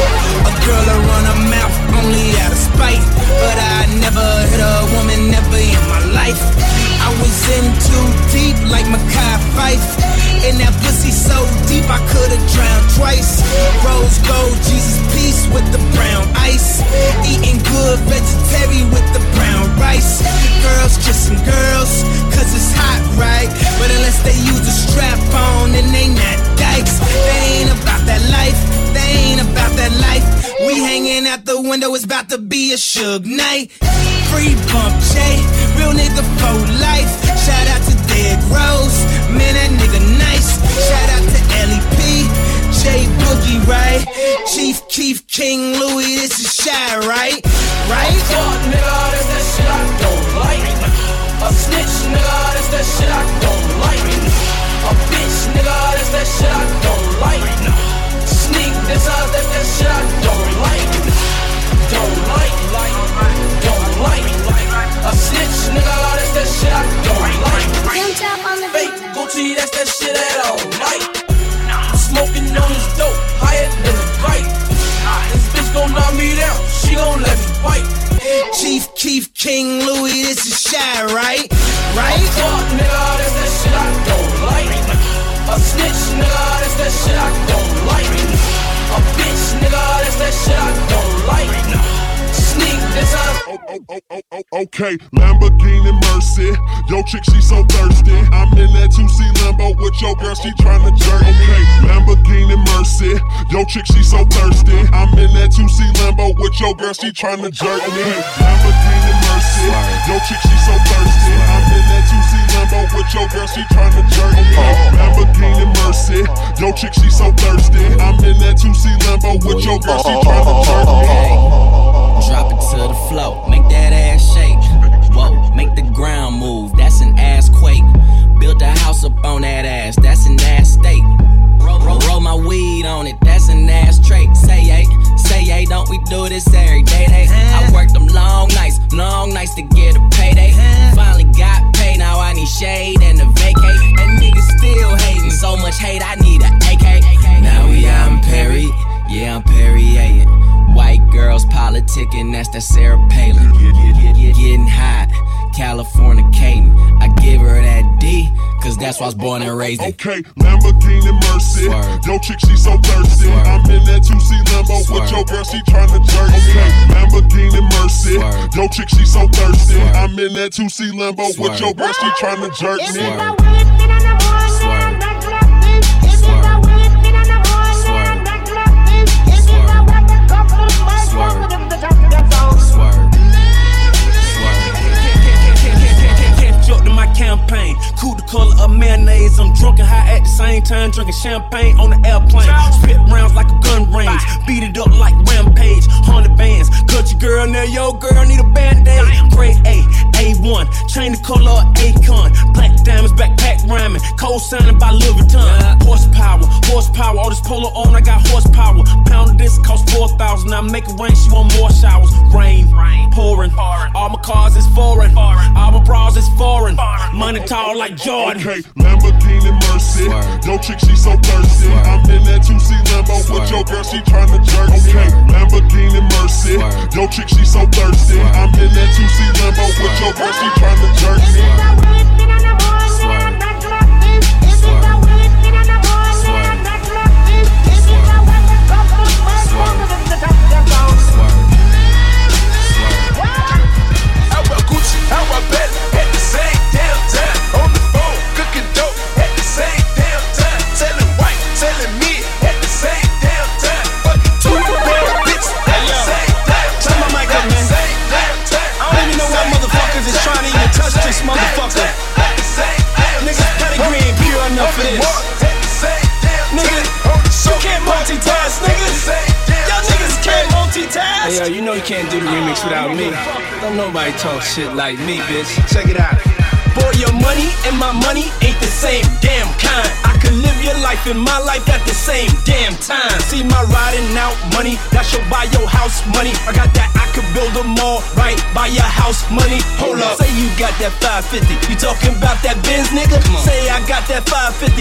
A girl to run her mouth only out of spite, but I never hit a woman, never in my life. I was in too deep like Makai Fife, and that pussy so deep I could've drowned twice. Rose gold, Jesus peace with the brown ice. Eating good vegetarian with the brown rice. Girls kissing girls, cause it's hot, right? But unless they use a strap on, then they not dykes. They ain't about that life, they ain't about that life. We hanging out the window, it's about to be a Suge night. Free bump J, real nigga for life. Shout out to Dead Rose, man that nigga nice. Shout out to L E P, J Boogie, right? Chief Keef, King Louis, this is Shy, right? Right? Fuck nigga, that's that shit I don't like. A snitch nigga, that's that shit I don't like. A bitch nigga, that's that shit I don't like. Sneak this out, that's that shit I don't like. Don't like, like, don't like. A snitch nigga, that's that shit I don't like. Fake Gucci, that's that shit I don't like. Smoking on this dope, higher than a kite. This bitch gon' knock me down, she gon' let me fight. Chief Keef, King Louis, this is Shy, right? Right? Fuck nigga, that's that shit I don't like. A snitch nigga, that's that shit I don't like. A bitch nigga, that's that shit I don't like. Sneak this out. Oh, oh, oh, oh, oh, okay, Lamborghini Mercy. Yo, chick, she so thirsty. I'm in that two C Lambo with your girl, she tryna jerk. Okay, Lamborghini Mercy. Yo, chick, she so thirsty. I'm in that two C Lambo with your girl, she tryna jerk me. Lamborghini Mercy. Yo, chick, she so thirsty. I'm in that two C Lambo with your girl, she tryna jerk me. Lamborghini Mercy. Yo, chick, she so thirsty. I'm in that two C Lambo with your girl, she tryna jerk me. Drop it to the floor, make that ass shake. Whoa, make the ground move, that's an ass quake. Built a house up on that ass, that's an ass state. Roll, roll, roll my weed on it, that's an ass trait. Say hey, say hey, don't we do this every day? They, I worked them long nights, long nights to get a payday. Finally got paid, now I need shade and a vacate. And niggas still hating, so much hate, I need a A K. Now we out in Perry, yeah I'm Perrier. White girls politicking, that's that Sarah Palin. Getting hot, Californicating. I give her that D, cause that's why I was born and raised in. Okay, Lamborghini Mercy. Swerve. Yo, chick, she so thirsty. Swerve. I'm in that two C Lambo Swerve. With your girl, she tryna jerk. Okay, Lamborghini Mercy. Swerve. Yo, chick, she so thirsty. Swerve. I'm in that two C Lambo Swerve. With your girl, she tryna jerk me. Swerve. Campaign, cool the color of mayonnaise. I'm drunk and high at the same time, drinking champagne on the airplane. Spit rounds like a gun range, beat it up like Rampage. Hundred bands, cut your girl now, yo girl need a band-aid. Grade A, A one, chain the color of Akon. Black diamonds, backpack rhyming, co-signing by Louis Vuitton. Horsepower, horsepower, all this polo on, I got horsepower. Pound of this cost four thousand. I make it rain, she want more showers. Rain, pouring, all my cars is foreign, all my bras is foreign. Money tall like Jordan. Okay, Lamborghini Mercy. Swerve. Yo, chick, she so thirsty. Swerve. I'm in that two C Lambo Swerve. With your girl, she tryna jerk. Okay, Lamborghini Mercy. Swerve. Yo, chick, she so thirsty. Swerve. I'm in that two C Lambo Swerve. With your girl, she tryna jerk me. Motherfucker, niggas pedigree ain't pure enough for this. Nigga, you can't multitask, niggas. Y'all niggas can't multitask. Hey yo, you know you can't do the remix without me. Don't nobody talk shit like me, bitch. Check it out. Boy, your money and my money ain't the same damn kind. I could live your life and my life at the same damn time. See my riding out money, that should buy your house money. I got that, I could build a mall, right, buy your house money. Hold up, say you got that five fifty. You talking about that Benz, nigga? Say I got that five fifty. I'm talking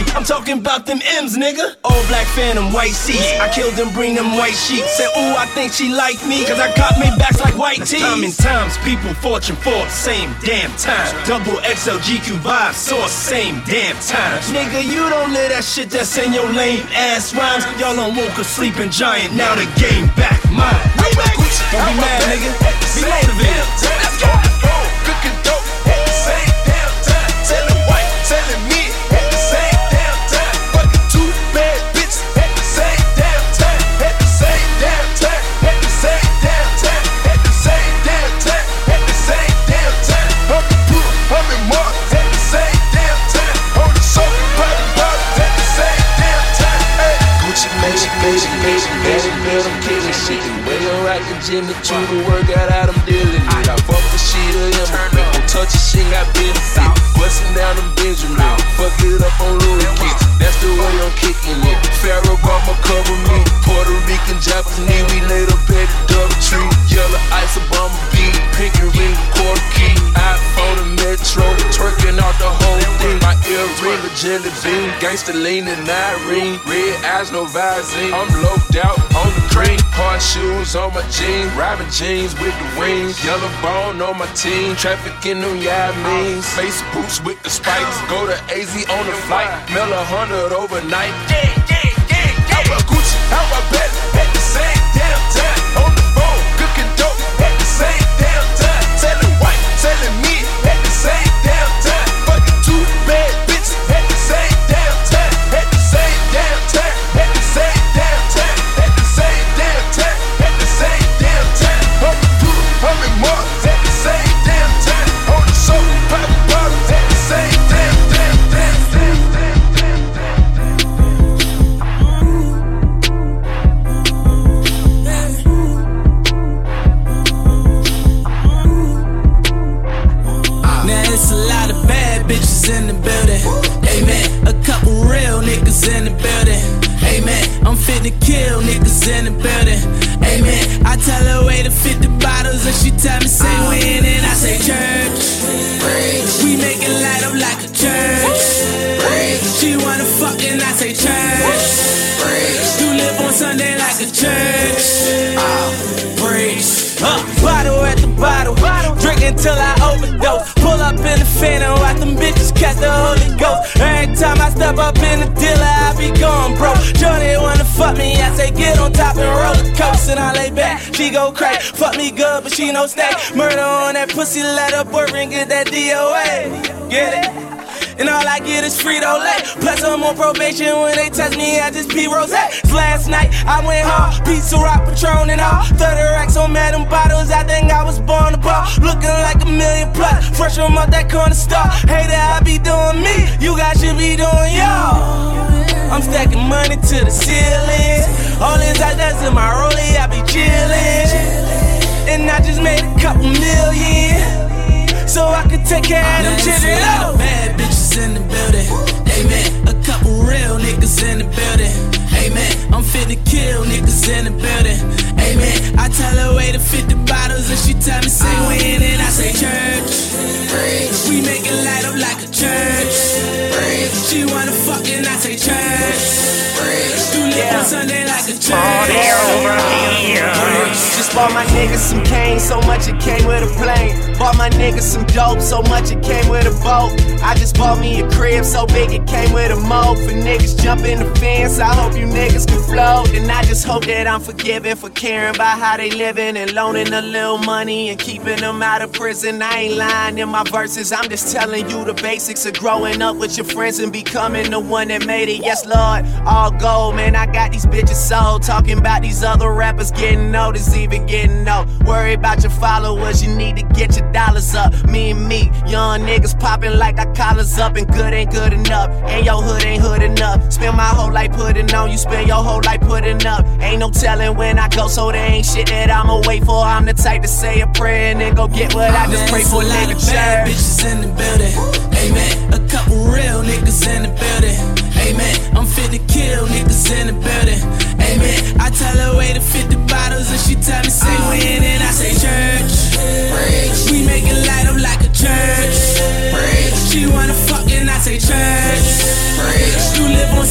talking about them M's, nigga. Old black phantom, white seats. I killed them, bring them white sheets. Said, ooh, I think she like me, cause I got me backs like white tees. Time and times, people, fortune for same damn time. Double X L G Q vibe, source, same damn time. Nigga, you don't live that shit that's in your lame ass rhymes. Y'all don't woke a sleeping giant, now the game back mine. Don't be mad, nigga. Be motivated. Let's go. Cooking dope at the same damn time. Telling white, telling me at the same damn time. Fucking two bad bitches at the same damn time. At the same damn time. At the same damn time. At the same damn time. At the same damn time. I'm in pool, I'm in Mars at the same damn time. On the sofa, private bottles at the same damn time. Hey. Gucci made it, made it, made it, made it, made it, killing shit. Way on rockin' Jimmy Choo, the work out out, I'm dealing it. I fuck the shit of him, make him touch his shit, got benefit. Bustin' down them Benjamin, fuck it up on Louis kicks. That's the way I'm kicking it. Pharaoh Obama cover me, Puerto Rican, Japanese, we laid up at the double tree. Yellow ice, Obama beat, pinky ring, quarter key. iPhone and Metro, twerking out the whole thing. My earring, a jelly bean, gangsta leaning, Irene. Red eyes, no Visine. I'm loped out on the cream. Hard shoes on my jeans, Robin jeans with the wings. Yellow bone on my team, trafficking them Yamins. Face boots with the spikes, go to A Z on the flight. Mail a hundred overnight. Yeah, yeah, yeah, yeah. How about Gucci? How about Bentley? At the same damn time. On the phone, cooking dope at the same damn time. Telling white, telling me at the same damn time. Fucking two bad bitches at the same damn time. At the same damn time. At the same damn time. At the same damn time. At the same damn time. I'm in pool, I'm in Mars at the same damn time. On the sofa, private bottles at the same damn, damn, damn, damn, damn, damn, Now it's a lot of bad bitches in the building. Amen. A couple real niggas in the building. Amen. I'm fit to kill niggas in the building. Amen. I tell her way to fifty bottles and she tell me say when and I say church. We make it light up like a church. She wanna fuck and I say church. You live on Sunday like a church. Praise. Uh, bottle at the bottle, drink until I overdose. Pull up in the Phantom, watch them bitches catch the Holy Ghost. Every time I step up in the dealer, I be going broke. Johnny wanna fuck me, I say get on top and roller coaster. And I lay back, she go crack. Fuck me good, but she no stay. Murder on that pussy, let her boyfriend get that D O A. Get it? And all I get is Frito-Lay. Plus I'm on probation, when they touch me, I just pee rose. Last night, I went hard, pizza rock, Patron and all. thirty racks on Madam Bottles, I think I was born to ball. Looking like a million plus, fresh from up that corner store. Hey there, I be doing me, you guys should be doing y'all. I'm stacking money to the ceiling. All inside that's in my rollie, I be chillin'. And I just made a couple million, so I can take care of them children. Oh. Bad bitches in the building. Amen. A couple real niggas in the building. Amen. I'm fit to kill niggas in the building. Amen. I tell her way to fifty bottles and she tell me say when and I say church. We make it light up like a church. She wanna fuck and I say church. You live on Sunday like a church. Just bought my niggas some cane, so much it came with a plane. Bought my niggas some dope, so much it came with a boat. I just bought me a crib, so big it came with a moat. For niggas jumping the fence, I hope you niggas can float. And I just hope that I'm forgiven for caring about how they living and loaning a little money and keeping them out of prison. I ain't lying in my verses, I'm just telling you the basics of growing up with your friends and becoming the one that made it. Yes, Lord, all gold, man, I got these bitches sold. Talking about these other rappers getting noticed, even getting no. Worry about your followers, you need to get your dollars up. Me and me, young niggas popping like our collars up, and good ain't good enough, and your hood ain't hood enough. Spend my whole life putting on, you spend your whole life putting up. Ain't no telling when I go, so there ain't shit that I'ma wait for. I'm the type to say a prayer and then go get what I just pray for. Nigga, bad bitches in the building. Amen. A couple real niggas in the building. Amen. I'm fit to kill niggas in the building. Amen. I tell her way to fifty bottles and she tell me say when and I say church. We make it light up like a church. She wanna fuck and I say church. You live on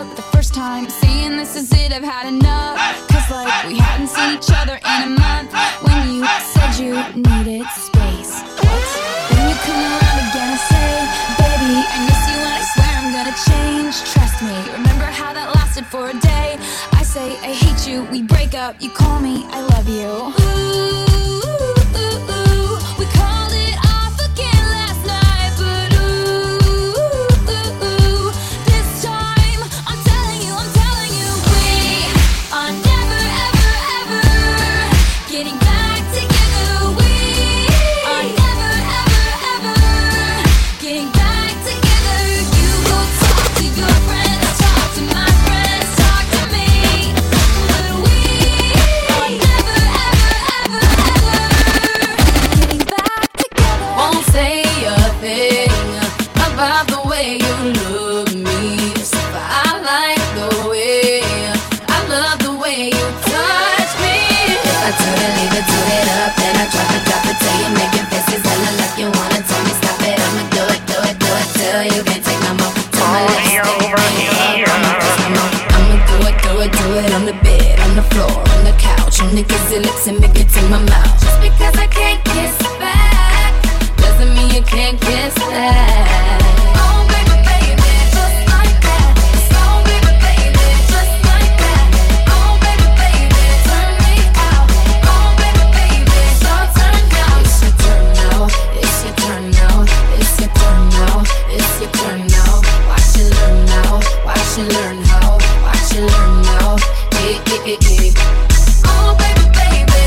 out the first time, saying this is it, I've had enough. Cause like we hadn't seen each other in a month, when you said you needed space. What? Then you come around again and say, baby, I miss you and I swear I'm gonna change. Trust me, remember how that lasted for a day? I say I hate you, we break up, you call me, I love you. Ooh. Niggas your lips and make it to my mouth. Just because I can't kiss back doesn't mean you can't kiss back. Oh baby, baby, just like that. Oh baby, baby, just like that. Oh baby, baby, turn me out. Oh baby, baby, it's your turn now. It's your turn now. It's your turn now. It's your turn now. It's your turn now. Watch you learn now. Watch you learn how. Watch you learn now. Eh, eh, eh, eh. Oh baby, baby.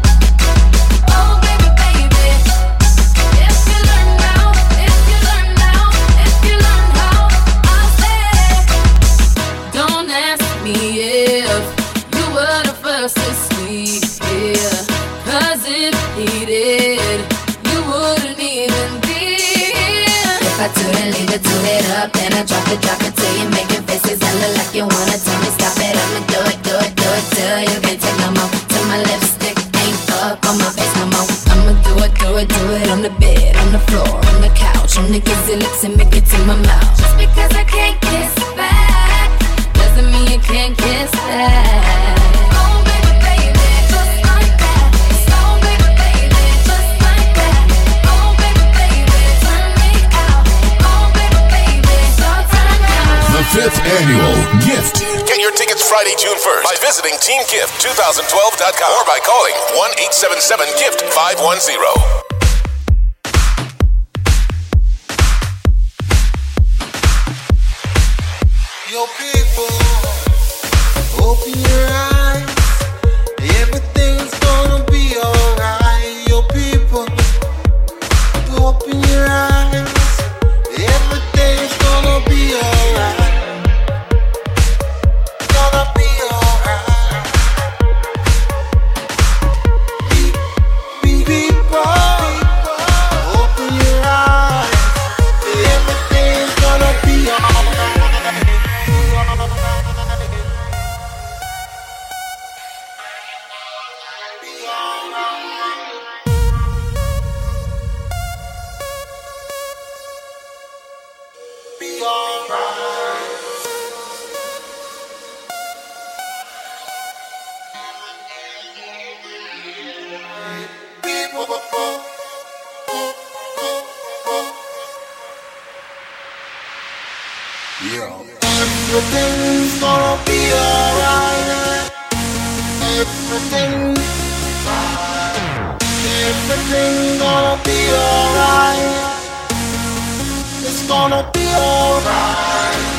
Oh baby, baby. If you learn now, if you learn now, if you learn how, I'll say. Don't ask me if you were the first to sleep here, cause if he did, you wouldn't even be here. If I turn and leave it, turn it up, then I drop it, drop it till you're making faces. I look like you wanna tell me stop it. I'ma do it, do it, do it till you can't take no more. Till my lipstick ain't up on my face no more. I'ma do it, do it, do it on the bed, on the floor, on the couch. On niggas your lips and make it to my mouth. Just because I can't kiss back doesn't mean you can't kiss back. Oh baby, baby, just like that. Oh baby, baby, just like that. Oh baby, baby, turn me out. Oh baby, baby, it's your turn now. The fifth annual Gift. Get your tickets Friday, June first by visiting team gift twenty twelve dot com or by calling one eight seven seven gift five one zero. Yo people, open your eyes. Everything's gonna be alright. Yo people, open your eyes. Everything's gonna be alright. Gonna be alright. People, open your eyes. Everything's gonna be alright. Be alright. People, yeah. Everything's gonna be alright. Everything, everything's gonna be alright. It's gonna be alright.